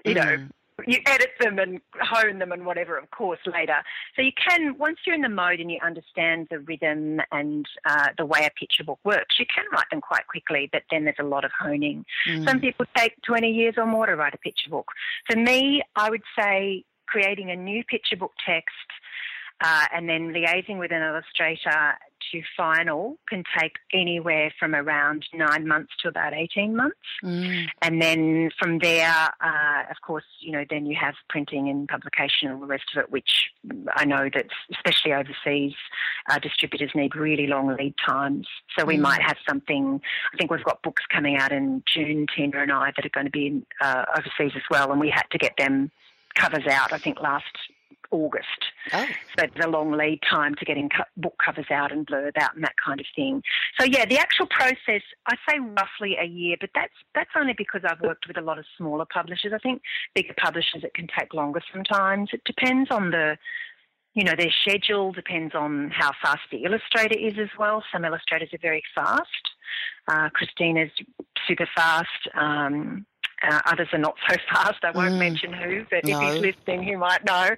F: you edit them and hone them and whatever, of course, later. So you can, once you're in the mode and you understand the rhythm and the way a picture book works, you can write them quite quickly, but then there's a lot of honing. Some people take 20 years or more to write a picture book. For me, I would say creating a new picture book text and then liaising with an illustrator to final can take anywhere from around 9 months to about 18 months. And then from there, of course, then you have printing and publication and all the rest of it, which I know that especially overseas, distributors need really long lead times. So we might have something, I think we've got books coming out in June, Tina and I, that are going to be overseas as well, and we had to get them covers out, I think, last August. So it's a long lead time to getting book covers out and blurb out and that kind of thing. So yeah, the actual process, I say roughly a year, but that's only because I've worked with a lot of smaller publishers. I think bigger publishers, it can take longer sometimes. It depends on their schedule, depends on how fast the illustrator is as well. Some illustrators are very fast. Christina's super fast. Others are not so fast. I won't mention who, but if he's listening, he might know.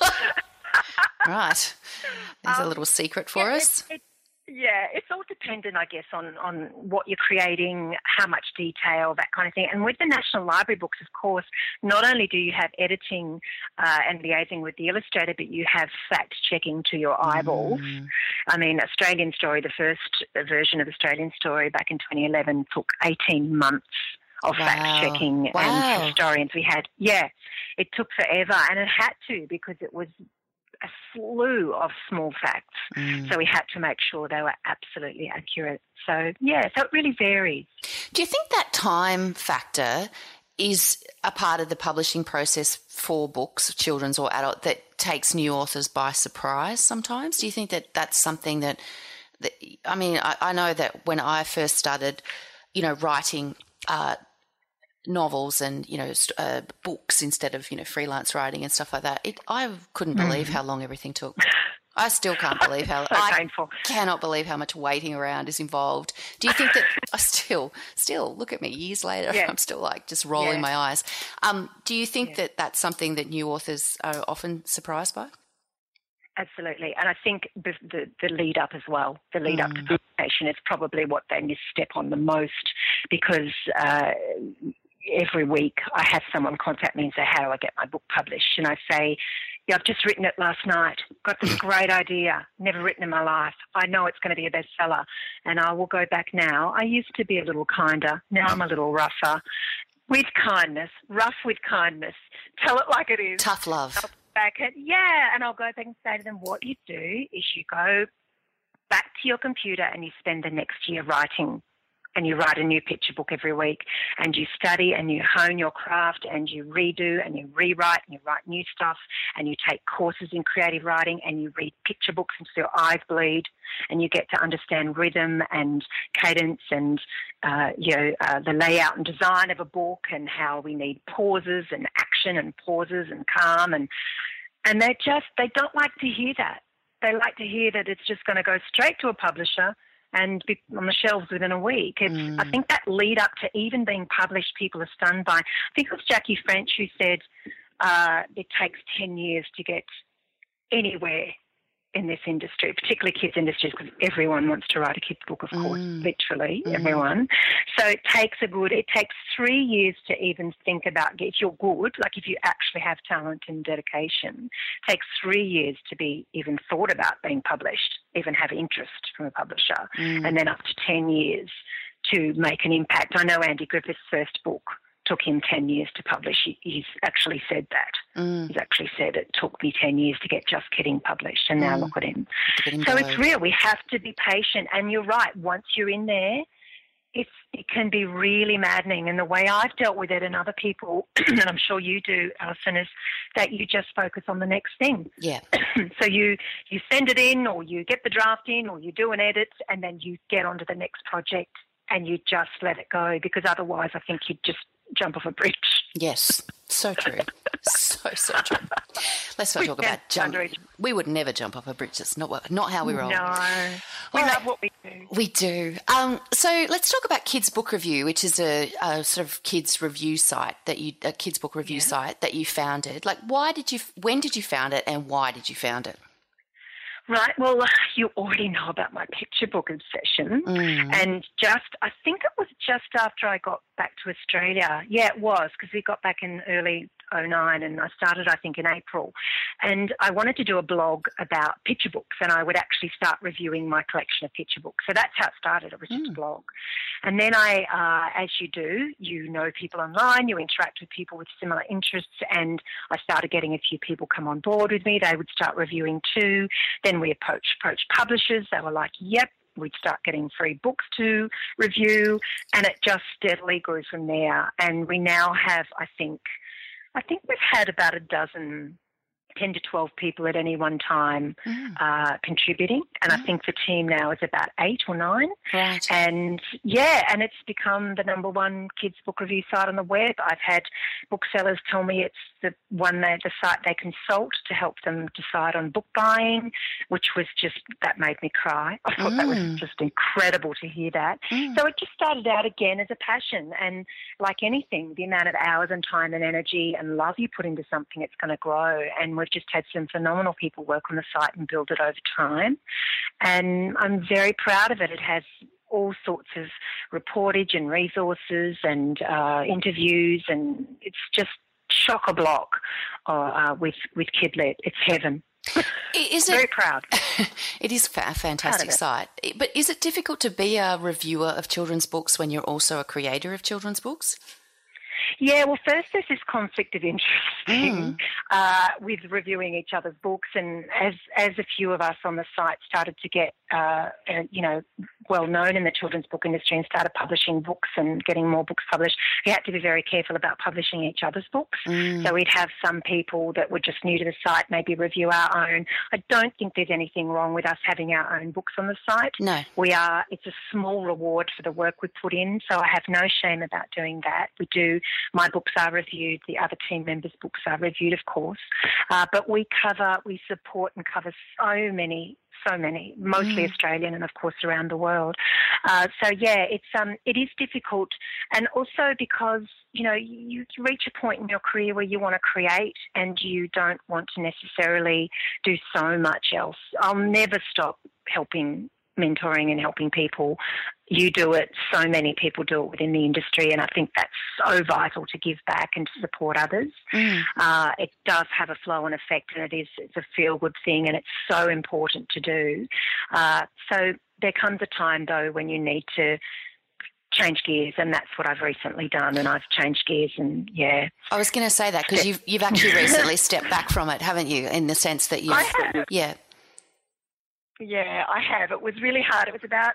G: Right. There's a little secret for us.
F: It's all dependent dependent, I guess, on what you're creating, how much detail, that kind of thing. And with the National Library books, of course, not only do you have editing and liaising with the illustrator, but you have fact-checking to your eyeballs. I mean, Australian Story, the first version of Australian Story back in 2011 took 18 months of fact-checking and historians we had. Yeah, it took forever, and it had to because it was a slew of small facts. So we had to make sure they were absolutely accurate. So, yeah, so it really varies.
G: Do you think that time factor is a part of the publishing process for books, children's or adult, that takes new authors by surprise sometimes? Do you think that that's something that I mean, I know that when I first started, writing novels and, books instead of, freelance writing and stuff like that, I couldn't believe how long everything took. I still can't believe how
F: so painful.
G: I cannot believe how much waiting around is involved. Do you think that I still look at me years later, I'm still like just rolling my eyes. Do you think that that's something that new authors are often surprised by?
F: Absolutely. And I think the lead up as well, the lead up to publication is probably what they misstep on the most, because every week I have someone contact me and say, how do I get my book published? And I say, yeah, I've just written it last night. Got this great idea, never written in my life. I know it's going to be a bestseller. And I will go back now. I used to be a little kinder. Now I'm a little rougher. With kindness, rough with kindness. Tell it like it is.
G: Tough love.
F: And I'll go back and say to them, what you do is you go back to your computer and you spend the next year writing, and you write a new picture book every week, and you study and you hone your craft and you redo and you rewrite and you write new stuff, and you take courses in creative writing and you read picture books until your eyes bleed, and you get to understand rhythm and cadence and the layout and design of a book, and how we need pauses and action and pauses and calm, and they don't like to hear that. They like to hear that it's just going to go straight to a publisher and be on the shelves within a week. I think that lead up to even being published, people are stunned by. I think it was Jackie French who said it takes 10 years to get anywhere in this industry, particularly kids industries, because everyone wants to write a kids book, of course, literally everyone. So it takes 3 years to even think about, if you're good, like if you actually have talent and dedication, it takes 3 years to be even thought about being published, even have interest from a publisher, and then up to 10 years to make an impact. I know Andy Griffith's first book took him 10 years to publish. He's actually said that. He's actually said it took me 10 years to get Just Kidding published, and now look at him. So it's real. We have to be patient. And you're right, once you're in there, it can be really maddening. And the way I've dealt with it, and other people, and I'm sure you do, Alison, is that you just focus on the next thing.
G: Yeah.
F: So you send it in, or you get the draft in, or you do an edit, and then you get onto the next project and you just let it go, because otherwise I think you'd just jump off a bridge.
G: Yes, so true. so true. Let's not talk about jumping. We would never jump off a bridge. That's not how we roll.
F: No. We love what we do.
G: We do. So let's talk about Kids Book Review, which is a sort of kids review site a kids book review site that you founded. Like, when did you found it, and why did you found it?
F: Right. Well, you already know about my picture book obsession. And I think it was just after I got back to Australia. Yeah, it was, because we got back in early 2009, and I started, I think, in April. And I wanted to do a blog about picture books, and I would actually start reviewing my collection of picture books. So that's how it started. It was just a blog. And then as you do, you know people online, you interact with people with similar interests, and I started getting a few people come on board with me. They would start reviewing too. Then we approached publishers. They were like, yep. We'd start getting free books to review, and it just steadily grew from there. And we now have, I think we've had about 10 to 12 people at any one time contributing, and I think the team now is about 8 or 9.
G: Right.
F: And it's become the number one kids book review site on the web. I've had booksellers tell me it's the site they consult to help them decide on book buying, which was that made me cry. I thought that was just incredible to hear that. So it just started out again as a passion, and like anything, the amount of hours and time and energy and love you put into something, it's going to grow. And we've just had some phenomenal people work on the site and build it over time. And I'm very proud of it. It has all sorts of reportage and resources and interviews, and it's just chock-a-block with Kidlit. It's heaven. Very proud.
G: It is a fantastic site. But is it difficult to be a reviewer of children's books when you're also a creator of children's books?
F: Yeah, well, first there's this conflict of interest with reviewing each other's books, and as a few of us on the site started to get, well known in the children's book industry and started publishing books and getting more books published, we had to be very careful about publishing each other's books. So we'd have some people that were just new to the site maybe review our own. I don't think there's anything wrong with us having our own books on the site.
G: No.
F: It's a small reward for the work we put in, so I have no shame about doing that. My books are reviewed, the other team members' books are reviewed, of course, but we support and cover so many, mostly Australian and of course around the world. It is difficult, and also because you reach a point in your career where you want to create and you don't want to necessarily do so much else. I'll never stop mentoring and helping people. You do it, so many people do it within the industry, and I think that's so vital to give back and to support others. It does have a flow and effect, and it's a feel-good thing, and it's so important to do. So there comes a time, though, when you need to change gears, and that's what I've recently done, and I've changed gears, and yeah.
G: I was going to say that because you've actually recently stepped back from it, haven't you, in the sense that you've...
F: I have.
G: Yeah.
F: Yeah, I have. It was really hard. It was about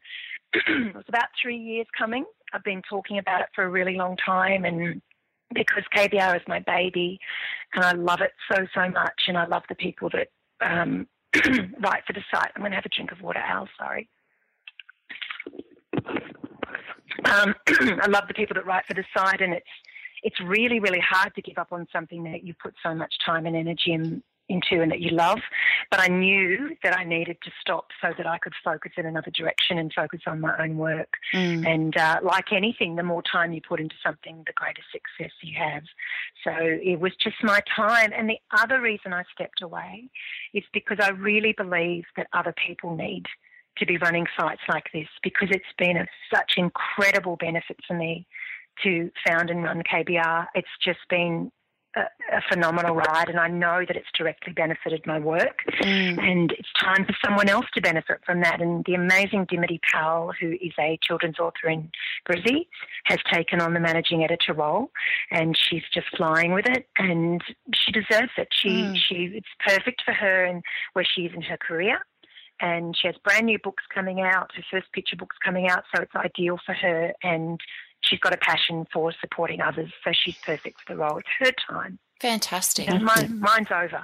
F: 3 years coming. I've been talking about it for a really long time, and because KBR is my baby, and I love it so much, and I love the people that write for the site. I'm going to have a drink of water, Al. Sorry. I love the people that write for the site, and it's really, really hard to give up on something that you put so much time and energy into and that you love. But I knew that I needed to stop so that I could focus in another direction and focus on my own work. And like anything, the more time you put into something, the greater success you have. So it was just my time. And the other reason I stepped away is because I really believe that other people need to be running sites like this, because it's been of such incredible benefit for me to found and run KBR. It's just been a phenomenal ride, and I know that it's directly benefited my work, and it's time for someone else to benefit from that. And the amazing Dimity Powell, who is a children's author in Brizzy, has taken on the managing editor role, and she's just flying with it, and she deserves it. It's perfect for her and where she is in her career. And she has brand new books coming out, her first picture book's coming out, so it's ideal for her, and she's got a passion for supporting others, so she's perfect for the role. It's her time.
G: Fantastic.
F: Mine's over.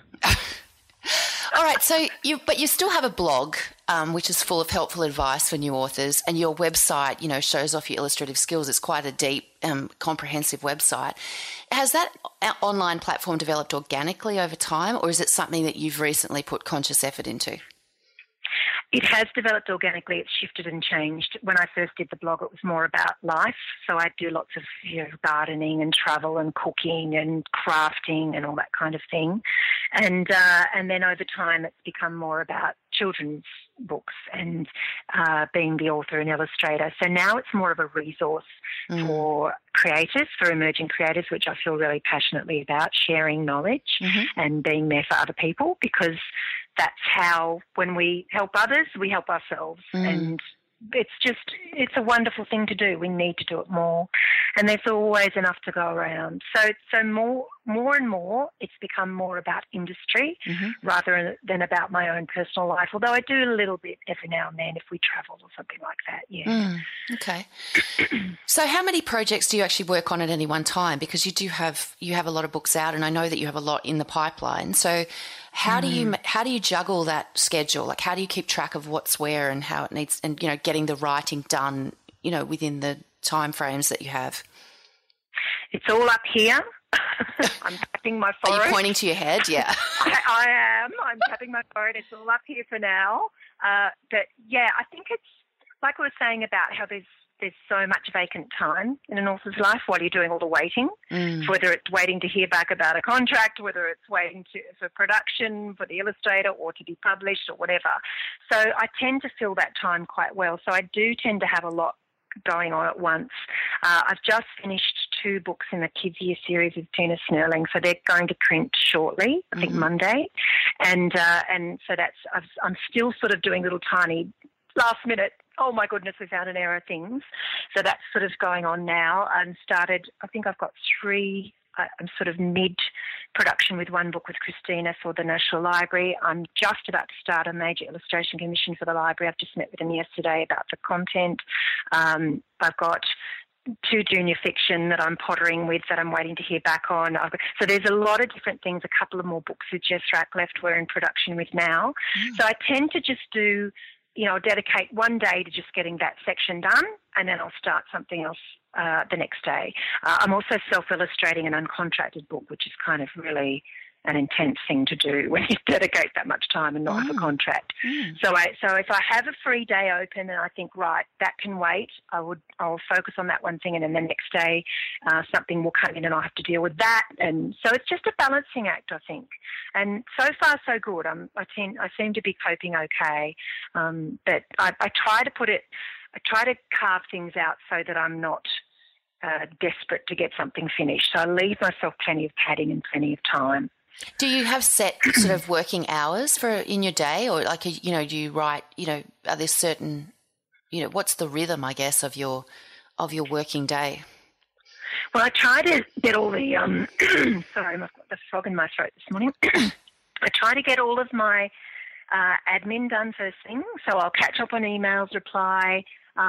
G: All right, so you still have a blog, which is full of helpful advice for new authors, and your website, shows off your illustrative skills. It's quite a deep, comprehensive website. Has that online platform developed organically over time, or is it something that you've recently put conscious effort into?
F: It has developed organically. It's shifted and changed. When I first did the blog, it was more about life. So I do lots of gardening and travel and cooking and crafting and all that kind of thing. And then over time, it's become more about children's books and being the author and illustrator. So now it's more of a resource for creators, for emerging creators, which I feel really passionately about, sharing knowledge and being there for other people, because that's how, when we help others, we help ourselves. And it's a wonderful thing to do. We need to do it more. And there's always enough to go around. So more and more, it's become more about industry rather than about my own personal life, although I do a little bit every now and then if we travel or something like that, yeah.
G: Okay. So how many projects do you actually work on at any one time? Because you have a lot of books out, and I know that you have a lot in the pipeline. So how do you juggle that schedule? Like, how do you keep track of what's where and how it needs, and getting the writing done, within the time frames that you have?
F: It's all up here. I'm tapping my forehead.
G: Are you pointing to your head? Yeah.
F: I am. I'm tapping my forehead. It's all up here for now. But yeah, I think it's like I was saying about how there's there's so much vacant time in an author's life while you're doing all the waiting, whether it's waiting to hear back about a contract, whether it's waiting for production, for the illustrator, or to be published or whatever. So I tend to fill that time quite well. So I do tend to have a lot going on at once. I've just finished 2 books in the Kids Year series with Tina Snurling, so they're going to print shortly, I think Monday, and so I'm still sort of doing little tiny last minute, oh my goodness, we found an error things. So that's sort of going on now. I think I've got 3. I'm sort of mid-production with 1 book with Christina for the National Library. I'm just about to start a major illustration commission for the library. I've just met with them yesterday about the content. I've got 2 junior fiction that I'm pottering with that I'm waiting to hear back on. So there's a lot of different things. A couple of more books with Jess Ratcliffe we're in production with now. So I tend to just do, dedicate one day to just getting that section done, and then I'll start something else the next day. I'm also self-illustrating an uncontracted book, which is kind of really an intense thing to do when you dedicate that much time and not have a contract. So if I have a free day open and I think, right, that can wait, I'll focus on that one thing, and then the next day something will come in and I'll have to deal with that. And so it's just a balancing act, I think. And so far so good. I seem to be coping okay. But I try to carve things out so that I'm not desperate to get something finished. So I leave myself plenty of padding and plenty of time.
G: Do you have set sort of working hours in your day, or do you write, are there certain, what's the rhythm, I guess, of your working day?
F: Well, I try to get all the, sorry, I've got the frog in my throat this morning. I try to get all of my admin done first thing. So I'll catch up on emails, reply,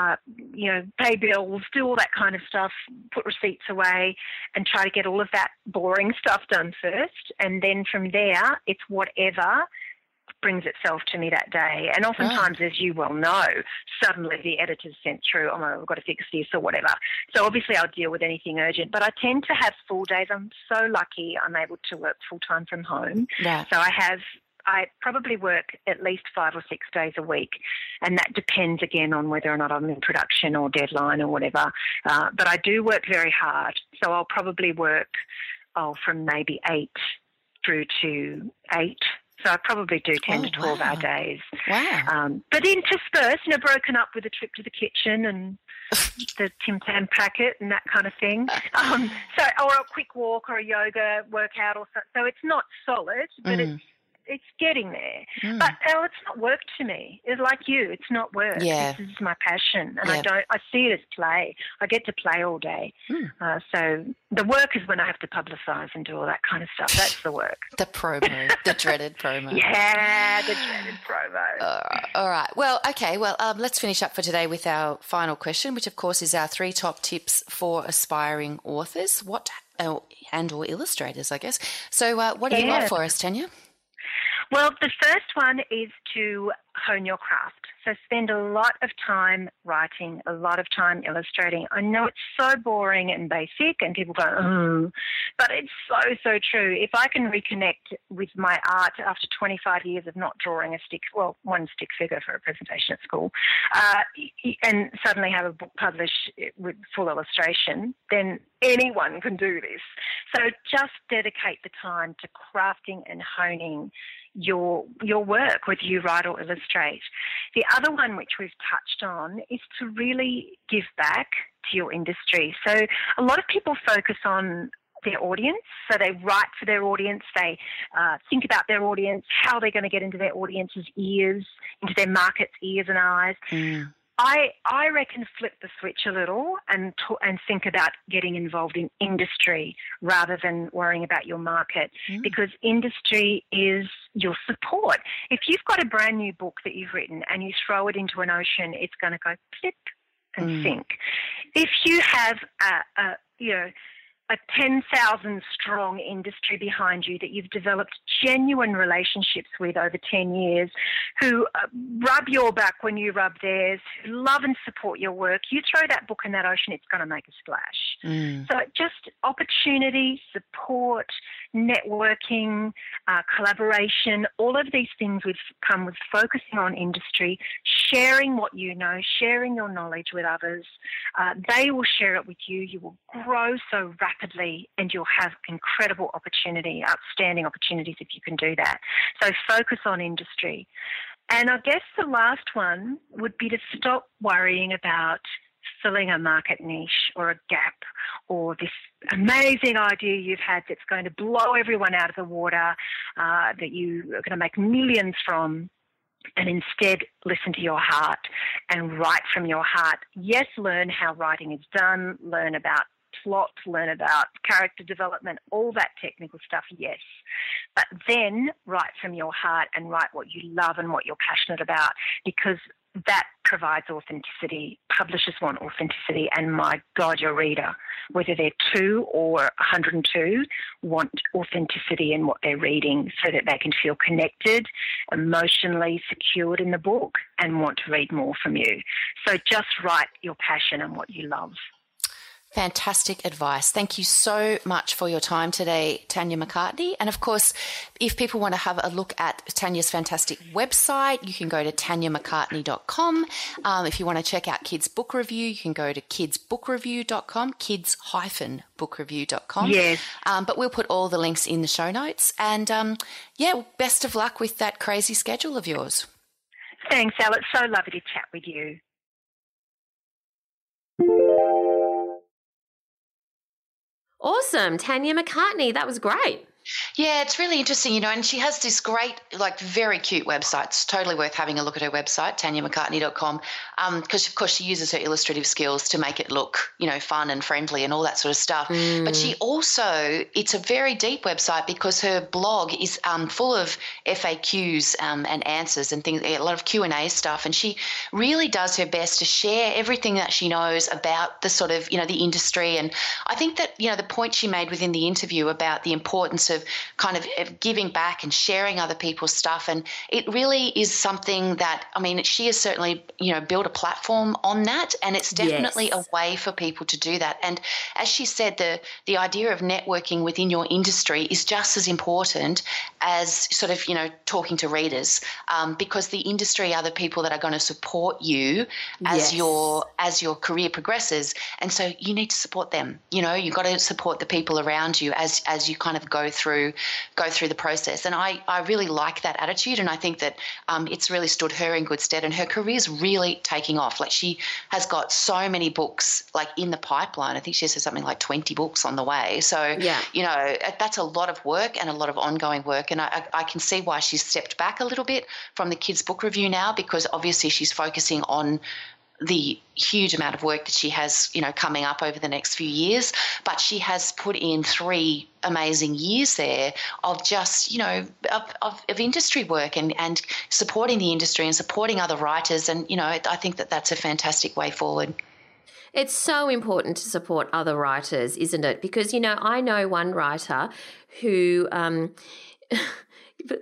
F: pay bills, do all that kind of stuff, put receipts away, and try to get all of that boring stuff done first. And then from there, it's whatever brings itself to me that day. And oftentimes, as you well know, suddenly the editor's sent through, oh, my, we've got to fix this or whatever. So obviously I'll deal with anything urgent. But I tend to have full days. I'm so lucky I'm able to work full-time from home.
G: Yeah.
F: So I probably work at least 5 or 6 days a week, and that depends again on whether or not I'm in production or deadline or whatever. But I do work very hard, so I'll probably work from maybe 8 through to 8. So I probably do 10 to 12-hour days.
G: Wow.
F: But interspersed, broken up with a trip to the kitchen and the Tim Tam packet and that kind of thing. Or a quick walk or a yoga workout or so. So it's not solid, but it's getting there. But it's not work to me. It's like you. It's not work.
G: Yeah.
F: This is my passion. And I see it as play. I get to play all day. So the work is when I have to publicise and do all that kind of stuff. That's the work.
G: The promo, the dreaded promo.
F: Yeah, the dreaded promo.
G: All right. Well, okay. Well, let's finish up for today with our final question, which of course is our 3 top tips for aspiring authors and or illustrators, I guess. So what have you got for us, Tanya?
F: Well, the first one is to hone your craft. So spend a lot of time writing, a lot of time illustrating. I know it's so boring and basic and people go, but it's so true. If I can reconnect with my art after 25 years of not drawing one stick figure for a presentation at school, and suddenly have a book published with full illustration, then anyone can do this. So just dedicate the time to crafting and honing your work, whether you write or illustrate. The other one, which we've touched on, is to really give back to your industry. So a lot of people focus on their audience. So they write for their audience. They think about their audience, how they're going to get into their audience's ears, into their market's ears and eyes. I reckon flip the switch a little and think about getting involved in industry rather than worrying about your market, because industry is your support. If you've got a brand new book that you've written and you throw it into an ocean, it's going to go flip and sink. If you have a 10,000 strong industry behind you that you've developed genuine relationships with over 10 years, who rub your back when you rub theirs, who love and support your work. You throw that book in that ocean, it's going to make a splash. So just opportunity, support, networking, collaboration, all of these things would come with focusing on industry, sharing what you know, sharing your knowledge with others. They will share it with you. You will grow so rapidly and you'll have incredible opportunity, outstanding opportunities if you can do that. So focus on industry. And I guess the last one would be to stop worrying about filling a market niche or a gap or this amazing idea you've had that's going to blow everyone out of the water, that you are going to make millions from, and instead listen to your heart and write from your heart. Yes, learn how writing is done, learn about plot, learn about character development, all that technical stuff, yes. But then write from your heart and write what you love and what you're passionate about, because that provides authenticity. Publishers want authenticity, and my God, your reader, whether they're 2 or 102, want authenticity in what they're reading so that they can feel connected, emotionally secured in the book, and want to read more from you. So just write your passion and what you love.
G: Fantastic advice. Thank you so much for your time today, Tanya McCartney. And of course, if people want to have a look at Tanya's fantastic website, you can go to tanyamccartney.com. If you want to check out Kids Book Review, you can go to kidsbookreview.com, kids-bookreview.com.
F: Yes.
G: But we'll put all the links in the show notes. And best of luck with that crazy schedule of yours.
F: Thanks, Elle. It's so lovely to chat with you.
D: Awesome. Tanya McCartney, that was great.
E: Yeah, it's really interesting, and she has this great, very cute website. It's totally worth having a look at her website, tanyamccartney.com, because, of course, she uses her illustrative skills to make it look, fun and friendly and all that sort of stuff. But she also, it's a very deep website because her blog is full of FAQs and answers and things, a lot of Q&A stuff, and she really does her best to share everything that she knows about the sort of, the industry. And I think that, the point she made within the interview about the importance of kind of giving back and sharing other people's stuff. And it really is something that, she has certainly, built a platform on that, and it's definitely a way for people to do that. And as she said, the idea of networking within your industry is just as important as sort of, talking to readers, because the industry are the people that are going to support you as your career progresses. And so you need to support them. You've got to support the people around you as you kind of go through the process. And I really like that attitude, and I think that it's really stood her in good stead, and her career's really taking off. She has got so many books in the pipeline. I think she has something like 20 books on the way. So, that's a lot of work and a lot of ongoing work, and I can see why she's stepped back a little bit from the Kids Book Review now, because obviously she's focusing on the huge amount of work that she has, coming up over the next few years. But she has put in 3 amazing years there of just, of industry work and supporting the industry and supporting other writers. And, I think that that's a fantastic way forward.
D: It's so important to support other writers, isn't it? Because, I know one writer who but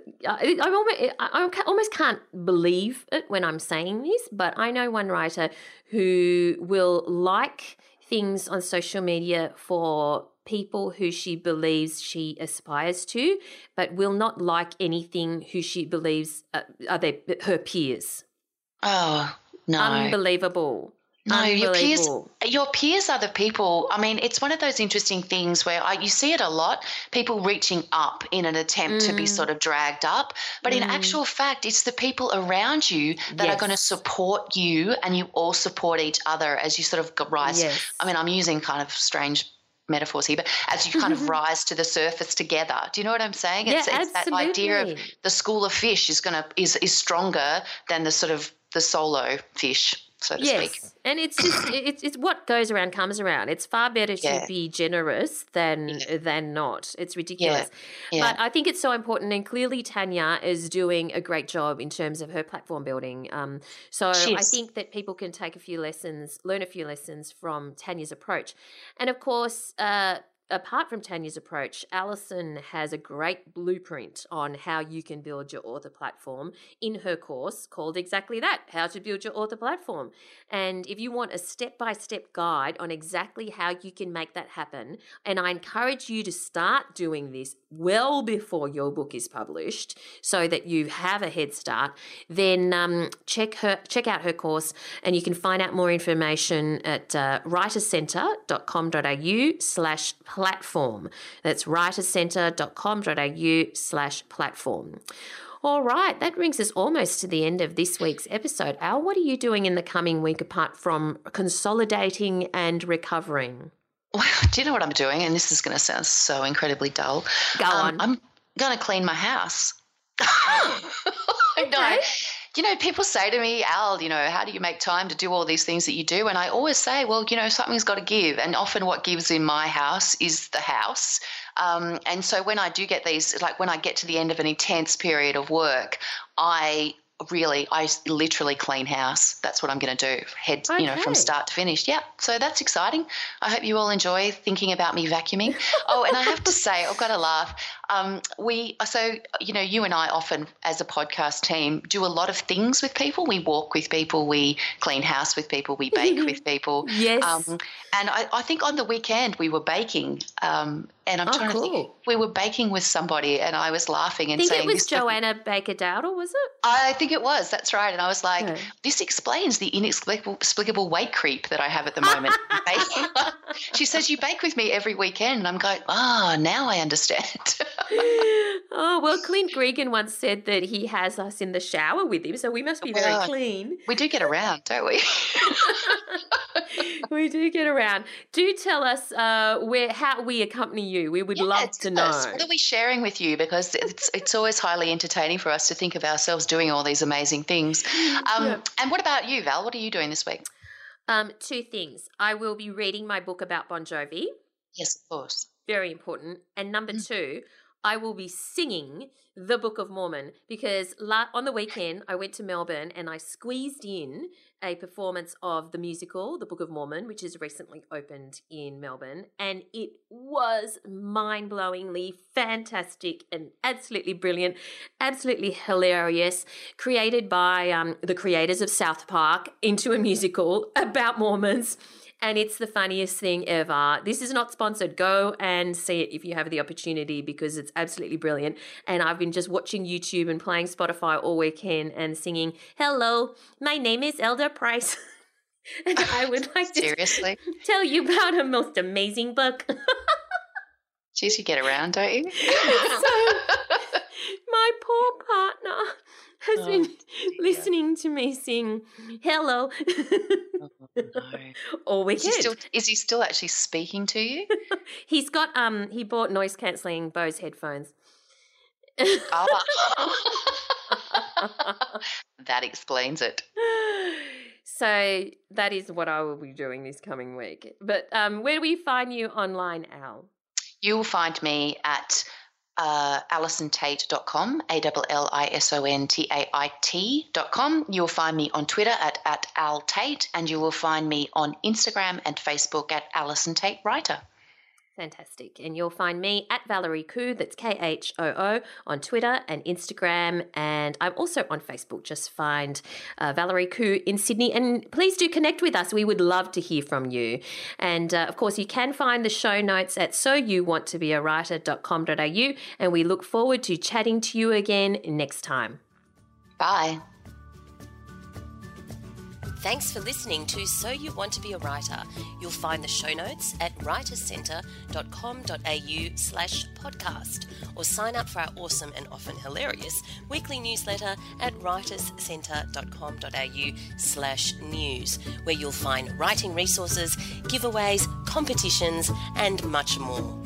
D: I almost can't believe it when I'm saying this, but I know one writer who will like things on social media for people who she believes she aspires to, but will not like anything who she believes are her peers.
E: Oh, no.
D: Unbelievable.
E: No, your peers are the people. It's one of those interesting things where you see it a lot, people reaching up in an attempt to be sort of dragged up. But in actual fact, it's the people around you that are going to support you, and you all support each other as you sort of rise. Yes. I'm using kind of strange metaphors here, but as you kind of rise to the surface together. Do you know what I'm saying? It's that idea of the school of fish is stronger than the sort of the solo fish, so to speak.
D: And it's just it's what goes around comes around. It's far better to be generous than not. It's ridiculous. But I think it's so important, and clearly Tanya is doing a great job in terms of her platform building. So I think that people can take learn a few lessons from Tanya's approach. And of course, apart from Tanya's approach, Alison has a great blueprint on how you can build your author platform in her course called exactly that, How to Build Your Author Platform. And if you want a step-by-step guide on exactly how you can make that happen, and I encourage you to start doing this well before your book is published so that you have a head start, then check out her course, and you can find out more information at writerscentre.com.au/platform. That's writerscentre.com.au/platform. All right, that brings us almost to the end of this week's episode. Al, what are you doing in the coming week apart from consolidating and recovering?
E: Well, do you know what I'm doing? And this is going to sound so incredibly dull.
D: Go on.
E: I'm going to clean my house.
D: Okay.
E: No. You know, people say to me, Al, you know, how do you make time to do all these things that you do? And I always say, well, you know, something's got to give. And often what gives in my house is the house. And so when I do get these, like when I get to the end of an intense period of work, I literally clean house. That's what I'm going to do, from start to finish. Yeah, so that's exciting. I hope you all enjoy thinking about me vacuuming. Oh, and I have to say, I've got to laugh. You and I often, as a podcast team, do a lot of things with people. We walk with people, we clean house with people, we bake with people.
D: Yes.
E: And I think on the weekend we were baking, and I'm trying to think. We were baking with somebody, and I was laughing and saying,
D: I think it was Joanna Baker-Dowdle, was it?
E: I think it was. That's right. And I was like, This explains the inexplicable weight creep that I have at the moment. She says, you bake with me every weekend. And I'm going, now I understand.
D: Oh, well, Clint Gregan once said that he has us in the shower with him, so we must be very clean.
E: We do get around, don't we?
D: We do get around. Do tell us how we accompany you. We would love to know.
E: What are we sharing with you? Because it's always highly entertaining for us to think of ourselves doing all these amazing things. And what about you, Val? What are you doing this week?
D: 2 things. I will be reading my book about Bon Jovi.
E: Yes, of course.
D: Very important. And number 2, I will be singing the Book of Mormon because on the weekend I went to Melbourne and I squeezed in a performance of the musical, The Book of Mormon, which is recently opened in Melbourne, and it was mind-blowingly fantastic and absolutely brilliant, absolutely hilarious, created by the creators of South Park into a musical about Mormons. And it's the funniest thing ever. This is not sponsored. Go and see it if you have the opportunity because it's absolutely brilliant. And I've been just watching YouTube and playing Spotify all weekend and singing, "Hello, my name is Elder Price." And I would like to tell you about a most amazing book.
E: Jeez, you get around, don't you?
D: So, my poor partner has been listening to me sing "Hello" all weekend.
E: Is he still actually speaking to you?
D: He's got he bought noise cancelling Bose headphones.
E: That explains it.
D: So that is what I will be doing this coming week. But where do we find you online, Al?
E: You will find me at AlisonTait.com, ALLISONTAIT.com. You'll find me on Twitter at Al Tate, and you will find me on Instagram and Facebook at Alison Tate Writer.
D: Fantastic. And you'll find me at Valerie Khoo, that's KHOO, on Twitter and Instagram. And I'm also on Facebook. Just find Valerie Khoo in Sydney. And please do connect with us. We would love to hear from you. And, of course, you can find the show notes at soyouwanttobeawriter.com.au. And we look forward to chatting to you again next time.
E: Bye.
D: Thanks for listening to So You Want to Be a Writer. You'll find the show notes at writerscentre.com.au/podcast or sign up for our awesome and often hilarious weekly newsletter at writerscentre.com.au/news, where you'll find writing resources, giveaways, competitions, and much more.